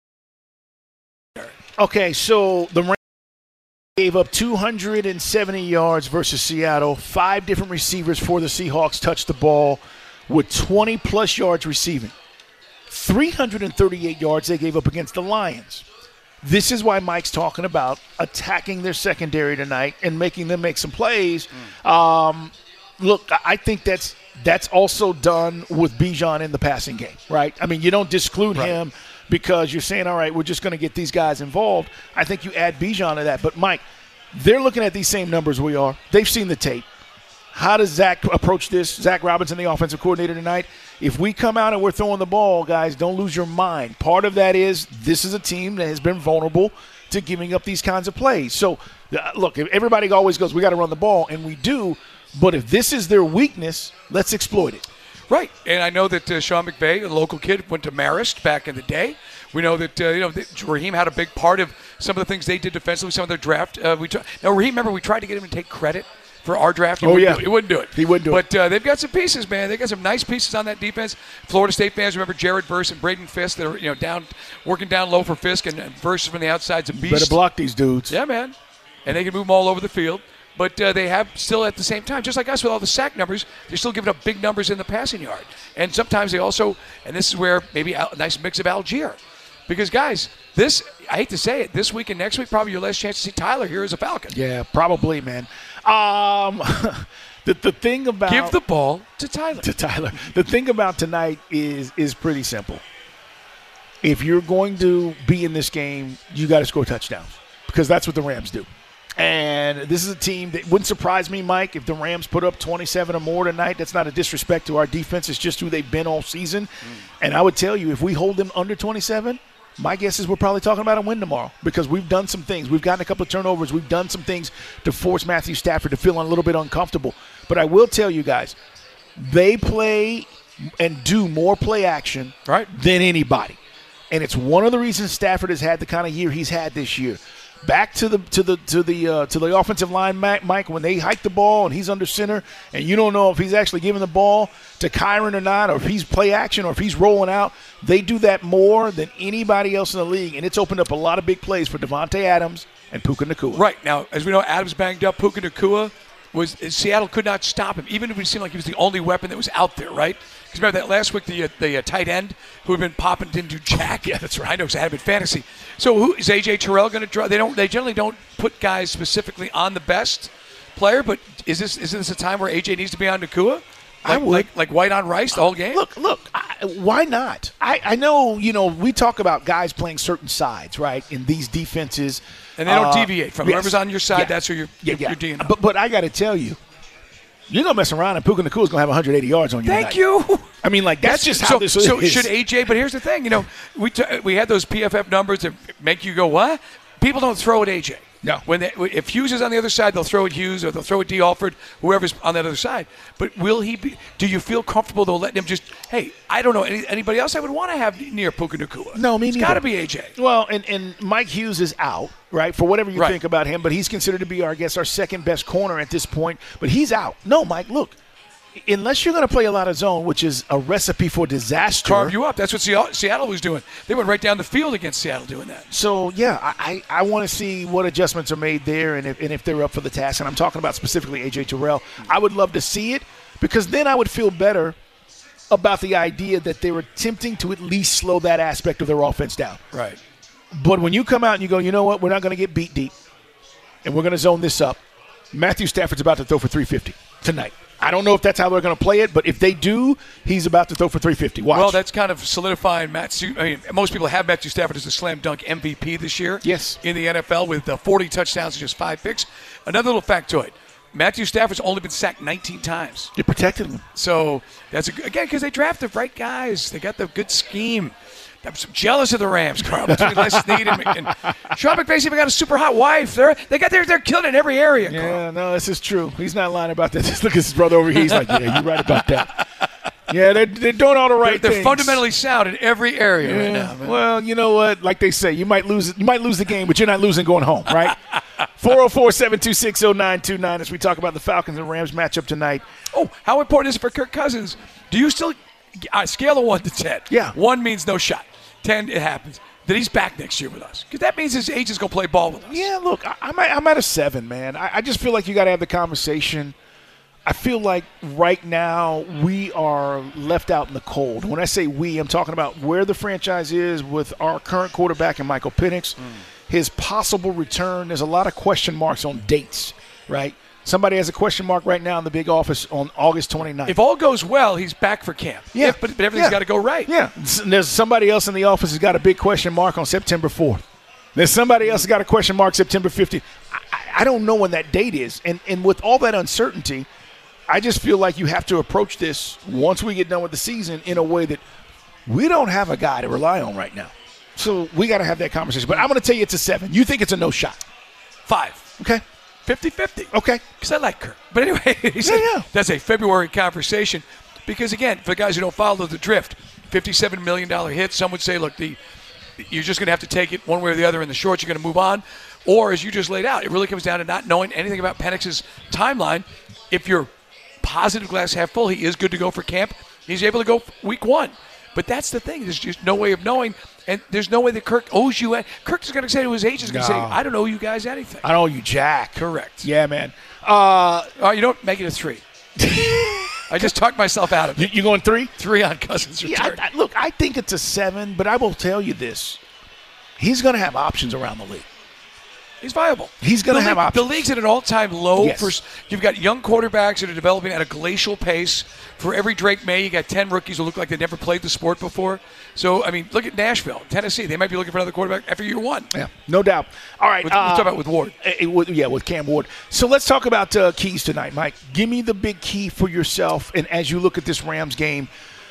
Okay, so the Rams gave up two hundred seventy yards versus Seattle. Five different receivers for the Seahawks touched the ball with twenty-plus yards receiving. three hundred thirty-eight yards they gave up against the Lions. This is why Mike's talking about attacking their secondary tonight and making them make some plays. Mm. Um, look, I think that's that's also done with Bijan in the passing game, right? I mean, you don't disclude right. him because you're saying, all right, we're just going to get these guys involved. I think you add Bijan to that. But, Mike, they're looking at these same numbers we are. They've seen the tape. How does Zach approach this? Zach Robinson, the offensive coordinator tonight. If we come out and we're throwing the ball, guys, don't lose your mind. Part of that is this is a team that has been vulnerable to giving up these kinds of plays. So, uh, look, everybody always goes, we got to run the ball, and we do. But if this is their weakness, let's exploit it. Right, and I know that uh, Sean McVay, a local kid, went to Marist back in the day. We know that uh, you know that Raheem had a big part of some of the things they did defensively, some of their draft. Uh, we t- now Raheem, remember we tried to get him to take credit for our draft. He oh yeah, do, he wouldn't do it. He wouldn't do but, it. But uh, they've got some pieces, man. They got some nice pieces on that defense. Florida State fans remember Jared Verse and Braden Fisk. They're you know down working down low for Fisk, and, and Verse from the outside's a beast. Better block these dudes. Yeah, man, and they can move them all over the field. But uh, they have still at the same time, just like us with all the sack numbers, they're still giving up big numbers in the passing yard. And sometimes they also, and this is where maybe a nice mix of Algier. Because, guys, this, I hate to say it, this week and next week, probably your last chance to see Tyler here as a Falcon. Yeah, probably, man. Um, the, the thing about. Give the ball to Tyler. To Tyler. The thing about tonight is is pretty simple. If you're going to be in this game, you got to score touchdowns. Because that's what the Rams do. And this is a team that wouldn't surprise me, Mike, if the Rams put up twenty-seven or more tonight. That's not a disrespect to our defense. It's just who they've been all season. Mm. And I would tell you, if we hold them under twenty-seven, my guess is we're probably talking about a win tomorrow because we've done some things. We've gotten a couple of turnovers. We've done some things to force Matthew Stafford to feel a little bit uncomfortable. But I will tell you guys, they play and do more play action right. than anybody. And it's one of the reasons Stafford has had the kind of year he's had this year. Back to the to the to the uh, to the offensive line, Mike. When they hike the ball and he's under center, and you don't know if he's actually giving the ball to Kyron or not, or if he's play action, or if he's rolling out. They do that more than anybody else in the league, and it's opened up a lot of big plays for Devontae Adams and Puka Nacua. Right now, as we know, Adams banged up. Puka Nacua was Seattle could not stop him, even if it seemed like he was the only weapon that was out there. Right? Because remember that last week, the uh, the uh, tight end who had been popping didn't do jack. Yeah, that's right. I know because I had him in fantasy. So who is A J Terrell going to draw? They don't. They generally don't put guys specifically on the best player. But is this is this a time where A J needs to be on Nacua? Like, I would. like like white on rice the whole game. Look, look. I, why not? I, I know you know we talk about guys playing certain sides, right? In these defenses, and they don't uh, deviate from yes. whoever's on your side. Yeah. That's who you're yeah, you're, yeah. you're dealing. But but I got to tell you. You're going to mess around, and Puka Nacua is going to have one hundred eighty yards on you Thank tonight. you. I mean, like, that's, that's just how so, this so is. So should A J, but here's the thing, you know, we t- we had those P F F numbers that make you go, what? People don't throw at A J. No. When they, if Hughes is on the other side, they'll throw at Hughes or they'll throw at D. Alford, whoever's on the other side. But will he be – do you feel comfortable, though, letting him just – hey, I don't know any, anybody else I would want to have near Puka Nacua. No, me It's neither. got to be A J. Well, and, and Mike Hughes is out, right, for whatever you Right. think about him, but he's considered to be, our, I guess, our second-best corner at this point. But he's out. No, Mike, look. Unless you're going to play a lot of zone, which is a recipe for disaster. Carve you up. That's what Seattle, Seattle was doing. They went right down the field against Seattle doing that. So, yeah, I, I, I want to see what adjustments are made there and if, and if they're up for the task. And I'm talking about specifically A J Terrell. I would love to see it because then I would feel better about the idea that they were attempting to at least slow that aspect of their offense down. Right. But when you come out and you go, you know what, we're not going to get beat deep and we're going to zone this up, Matthew Stafford's about to throw for three fifty tonight. I don't know if that's how they're going to play it, but if they do, he's about to throw for three fifty. Watch. Well, that's kind of solidifying Matthew. I mean, most people have Matthew Stafford as a slam dunk M V P this year. Yes. In the N F L with uh, forty touchdowns and just five picks. Another little factoid. Matthew Stafford's only been sacked nineteen times. You protected him. So, that's a, again, because they draft the right guys. They got the good scheme. I'm so jealous of the Rams, Carl, between Les Snead and, and Sean McVay's even got a super hot wife. They're, they got their, they're killing in every area, Carl. Yeah, no, this is true. He's not lying about that. Just look at his brother over here. He's like, yeah, you're right about that. Yeah, they're, they're doing all the right They're, they're things. fundamentally sound in every area yeah. right now, man. Well, you know what? Like they say, you might lose you might lose the game, but you're not losing going home, right? four oh four, seven two six, oh nine two nine as we talk about the Falcons and Rams matchup tonight. Oh, how important is it for Kirk Cousins? Do you still uh, – scale of one to ten. Yeah. One means no shot. ten, it happens. That he's back next year with us. Because that means his agent's going to play ball with us. Yeah, look, I, I'm, at, I'm at a seven, man. I, I just feel like you got to have the conversation. I feel like right now we are left out in the cold. When I say we, I'm talking about where the franchise is with our current quarterback and Michael Penix, mm. his possible return. There's a lot of question marks on dates, right? Somebody has a question mark right now in the big office on August twenty-ninth. If all goes well, he's back for camp. Yeah. If, but, but everything's yeah. got to go right. Yeah. There's somebody else in the office who's got a big question mark on September fourth. There's somebody else who's got a question mark September fifteenth. I, I don't know when that date is. And, and with all that uncertainty, I just feel like you have to approach this once we get done with the season in a way that we don't have a guy to rely on right now. So we got to have that conversation. But I'm going to tell you it's a seven. You think it's a no shot. Five. Okay. fifty-fifty. Okay. Because I like Kirk. But anyway, he said yeah, yeah. that's a February conversation. Because, again, for the guys who don't follow the drift, fifty-seven million dollars hit, some would say, look, the you're just going to have to take it one way or the other in the shorts. You're going to move on. Or, as you just laid out, it really comes down to not knowing anything about Penix's timeline. If you're positive glass half full, he is good to go for camp. He's able to go week one. But that's the thing. There's just no way of knowing. And there's no way that Kirk owes you. Kirk is going to say to his agent, he's going to No. say, I don't owe you guys anything. I don't owe you jack. Correct. Yeah, man. Uh, All right, you don't make it a three. I just talked myself out of you, it. you going three? Three on Cousins' Yeah, return. I, I, look, I think it's a seven, but I will tell you this. He's going to have options around the league. He's viable. He's going to The have league- options. The league's at an all-time low. Yes. For, you've got young quarterbacks that are developing at a glacial pace. For every Drake May, you got ten rookies who look like they never played the sport before. So, I mean, look at Nashville, Tennessee. They might be looking for another quarterback after year one. Yeah, no doubt. All right. With, uh, we're talking about with Ward. It, it, yeah, with Cam Ward. So let's talk about uh, keys tonight, Mike. Give me the big key for yourself, and as you look at this Rams game,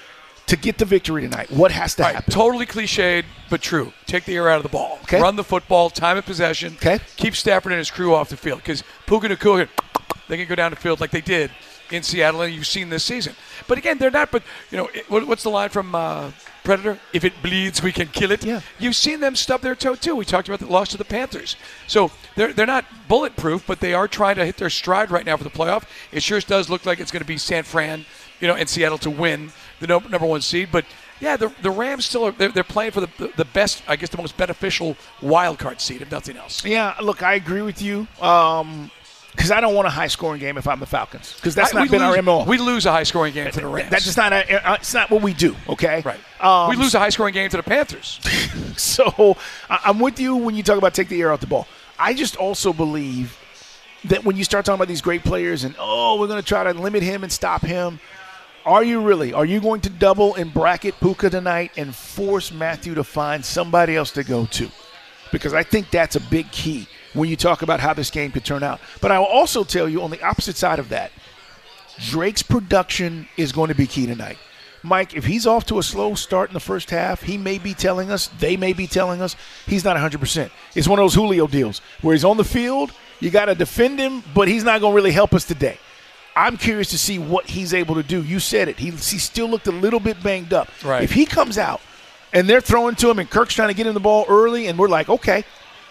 to get the victory tonight, what has to All right, happen? totally cliched, but true. Take the air out of the ball. Okay. Run the football, time of possession. Okay. Keep Stafford and his crew off the field because Puka Nacua, they can go down the field like they did in Seattle, and you've seen this season. But again, they're not. But you know, it, what, what's the line from uh, Predator? If it bleeds, we can kill it. Yeah. You've seen them stub their toe too. We talked about the loss to the Panthers. So they're they're not bulletproof, but they are trying to hit their stride right now for the playoff. It sure does look like it's going to be San Fran, you know, and Seattle to win the no, number one seed. But yeah, the the Rams still are. They're, they're playing for the, the the best, I guess, the most beneficial wild card seed, if nothing else. Yeah, look, I agree with you. Um, because I don't want a high-scoring game if I'm the Falcons. Because that's I- not we been lose, our M O. We lose a high-scoring game to the Rams. That's just not. A, it's not what we do. Okay. right. Um, we lose a high-scoring game to the Panthers. So I- I'm with you when you talk about take the air out the ball. I just also believe that when you start talking about these great players and, oh, we're going to try to limit him and stop him, are you really? Are you going to double and bracket Puka tonight and force Matthew to find somebody else to go to? Because I think that's a big key when you talk about how this game could turn out. But I will also tell you on the opposite side of that, Drake's production is going to be key tonight. Mike, if he's off to a slow start in the first half, he may be telling us, they may be telling us, he's not one hundred percent. It's one of those Julio deals where he's on the field, you got to defend him, but he's not going to really help us today. I'm curious to see what he's able to do. You said it. He, he still looked a little bit banged up. Right. If he comes out and they're throwing to him and Kirk's trying to get him the ball early and we're like, okay,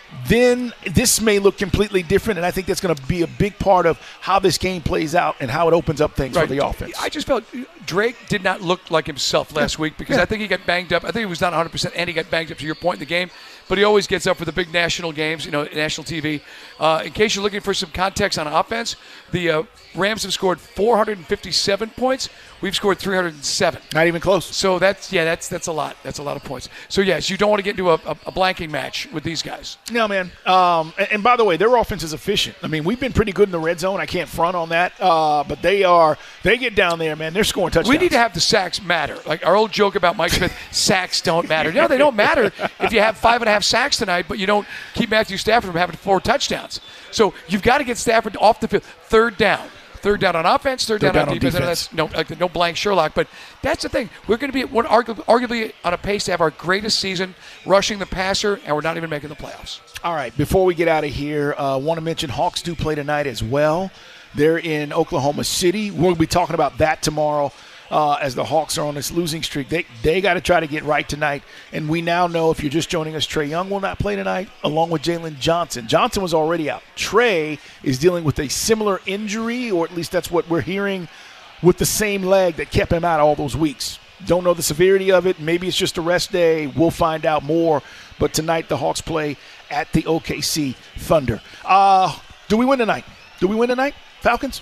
then this may look completely different, and I think that's going to be a big part of how this game plays out and how it opens up things Right. for the offense. I just felt Drake did not look like himself last week because Yeah. I think he got banged up. I think he was not one hundred percent, and he got banged up to your point in the game. But he always gets up for the big national games, you know, national T V. Uh, in case you're looking for some context on offense, the uh, Rams have scored four hundred fifty-seven points. We've scored three hundred seven. Not even close. So that's yeah, that's that's a lot. That's a lot of points. So yes, you don't want to get into a, a, a blanking match with these guys. No, man. Um, and, and by the way, their offense is efficient. I mean, we've been pretty good in the red zone. I can't front on that. Uh, but they are, they get down there, man. They're scoring touchdowns. We need to have the sacks matter. Like our old joke about Mike Smith, sacks don't matter. No, they don't matter if you have five and a half sacks tonight, but you don't keep Matthew Stafford from having four touchdowns. So you've got to get Stafford off the field. Third down. Third down on offense, third, Third down, down on on defense. And defense. that's no, like, no blank Sherlock, but that's the thing. We're going to be at one, arguably, arguably on a pace to have our greatest season rushing the passer, and we're not even making the playoffs. All right, before we get out of here, I uh, want to mention Hawks do play tonight as well. They're in Oklahoma City. We'll be talking about that tomorrow uh, as the Hawks are on this losing streak. They they got to try to get right tonight. And we now know, if you're just joining us, Trae Young will not play tonight, along with Jalen Johnson. Johnson was already out. Trae is dealing with a similar injury, or at least that's what we're hearing, with the same leg that kept him out all those weeks. Don't know the severity of it. Maybe it's just a rest day. We'll find out more. But tonight the Hawks play at the O K C Thunder. Uh, do we win tonight? Do we win tonight, Falcons?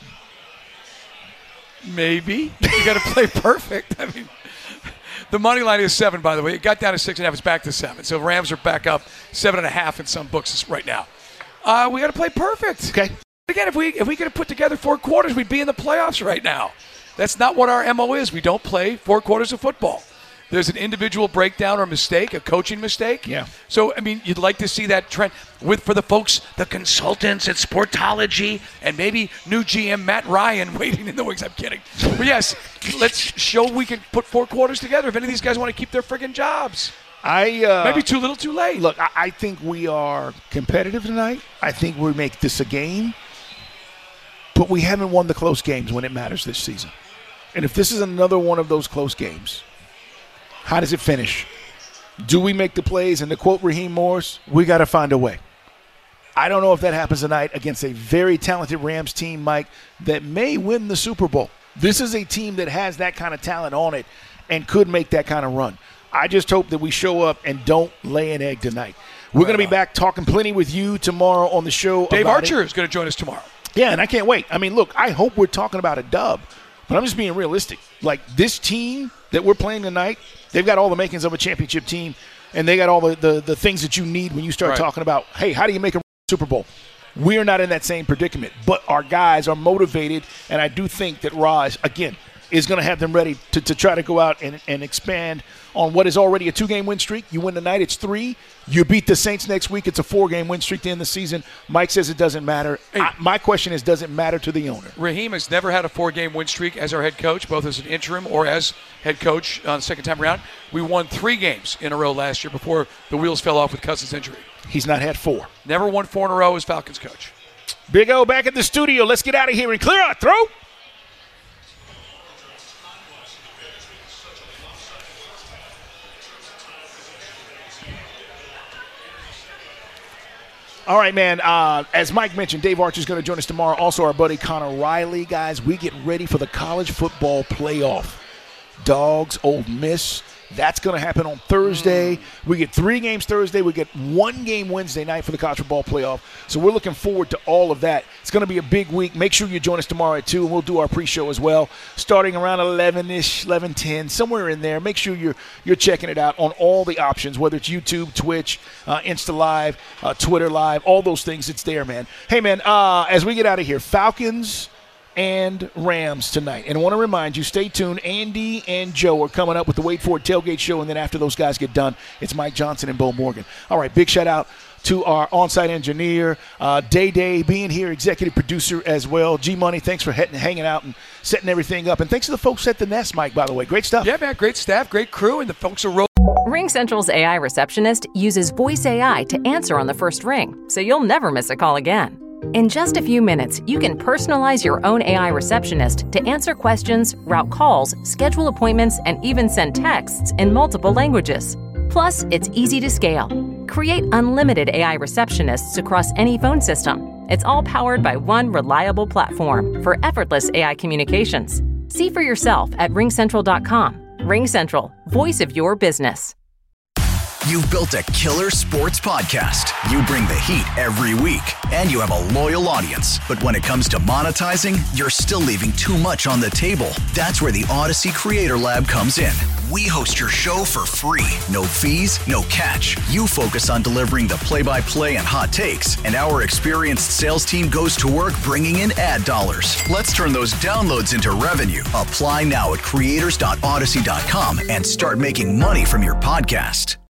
Maybe. You got to play perfect. I mean, the money line is seven, by the way. It got down to six and a half. It's back to seven. So Rams are back up seven and a half in some books right now. Uh, we got to play perfect. Okay. Again, if we if we could have put together four quarters, we'd be in the playoffs right now. That's not what our M O is. We don't play four quarters of football. There's an individual breakdown or mistake, a coaching mistake. Yeah. So, I mean, you'd like to see that trend with, for the folks, the consultants at Sportology, and maybe new G M Matt Ryan waiting in the wings. I'm kidding. But yes, let's show we can put four quarters together if any of these guys want to keep their friggin' jobs. I uh, Maybe too little, too late. Look, I, I think we are competitive tonight. I think we make this a game. But we haven't won the close games when it matters this season. And if this is another one of those close games, how does it finish? Do we make the plays? And to quote Raheem Morris, we got to find a way. I don't know if that happens tonight against a very talented Rams team, Mike, that may win the Super Bowl. This is a team that has that kind of talent on it and could make that kind of run. I just hope that we show up and don't lay an egg tonight. We're going to be back talking plenty with you tomorrow on the show. Dave about Archer it. is going to join us tomorrow. Yeah, and I can't wait. I mean, look, I hope we're talking about a dub, but I'm just being realistic. Like, this team that we're playing tonight, they've got all the makings of a championship team, and they got all the, the, the things that you need when you start right. talking about, hey, how do you make a Super Bowl? We're not in that same predicament, but our guys are motivated, and I do think that Raj, again, is going to have them ready to, to try to go out and, and expand on what is already a two-game win streak. You win tonight, it's three. You beat the Saints next week, it's a four-game win streak to end the season. Mike says it doesn't matter. Hey. I, my question is, does it matter to the owner? Raheem has never had a four-game win streak as our head coach, both as an interim or as head coach on the second time around. We won three games in a row last year before the wheels fell off with Cousins' injury. He's not had four. Never won four in a row as Falcons coach. Big O back at the studio. Let's get out of here and clear our throat. All right, man. Uh, as Mike mentioned, Dave Archer is going to join us tomorrow. Also, our buddy Connor Riley. Guys, we get ready for the college football playoff. Dogs, Ole Miss. That's going to happen on Thursday. We get three games Thursday. We get one game Wednesday night for the college football playoff. So we're looking forward to all of that. It's going to be a big week. Make sure you join us tomorrow at two, and we'll do our pre-show as well, starting around eleven-ish, eleven ten, somewhere in there. Make sure you're you're checking it out on all the options, whether it's YouTube, Twitch, uh, Insta Live, uh, Twitter Live, all those things. It's there, man. Hey, man, uh, as we get out of here, Falcons and Rams tonight. And I want to remind you, stay tuned. Andy and Joe are coming up with the Wait For It Tailgate Show, and then after those guys get done, it's Mike Johnson and Bo Morgan. All right, big shout out to our on-site engineer, uh, Day Day, being here, executive producer as well. G-Money, thanks for he- hanging out and setting everything up. And thanks to the folks at the Nest, Mike, by the way. Great stuff. Yeah, man, great staff, great crew, and the folks are rolling. RingCentral's A I receptionist uses voice A I to answer on the first ring, so you'll never miss a call again. In just a few minutes, you can personalize your own A I receptionist to answer questions, route calls, schedule appointments, and even send texts in multiple languages. Plus, it's easy to scale. Create unlimited A I receptionists across any phone system. It's all powered by one reliable platform for effortless A I communications. See for yourself at ring central dot com. RingCentral, voice of your business. You've built a killer sports podcast. You bring the heat every week, and you have a loyal audience. But when it comes to monetizing, you're still leaving too much on the table. That's where the Odyssey Creator Lab comes in. We host your show for free. No fees, no catch. You focus on delivering the play-by-play and hot takes, and our experienced sales team goes to work bringing in ad dollars. Let's turn those downloads into revenue. Apply now at creators dot odyssey dot com and start making money from your podcast.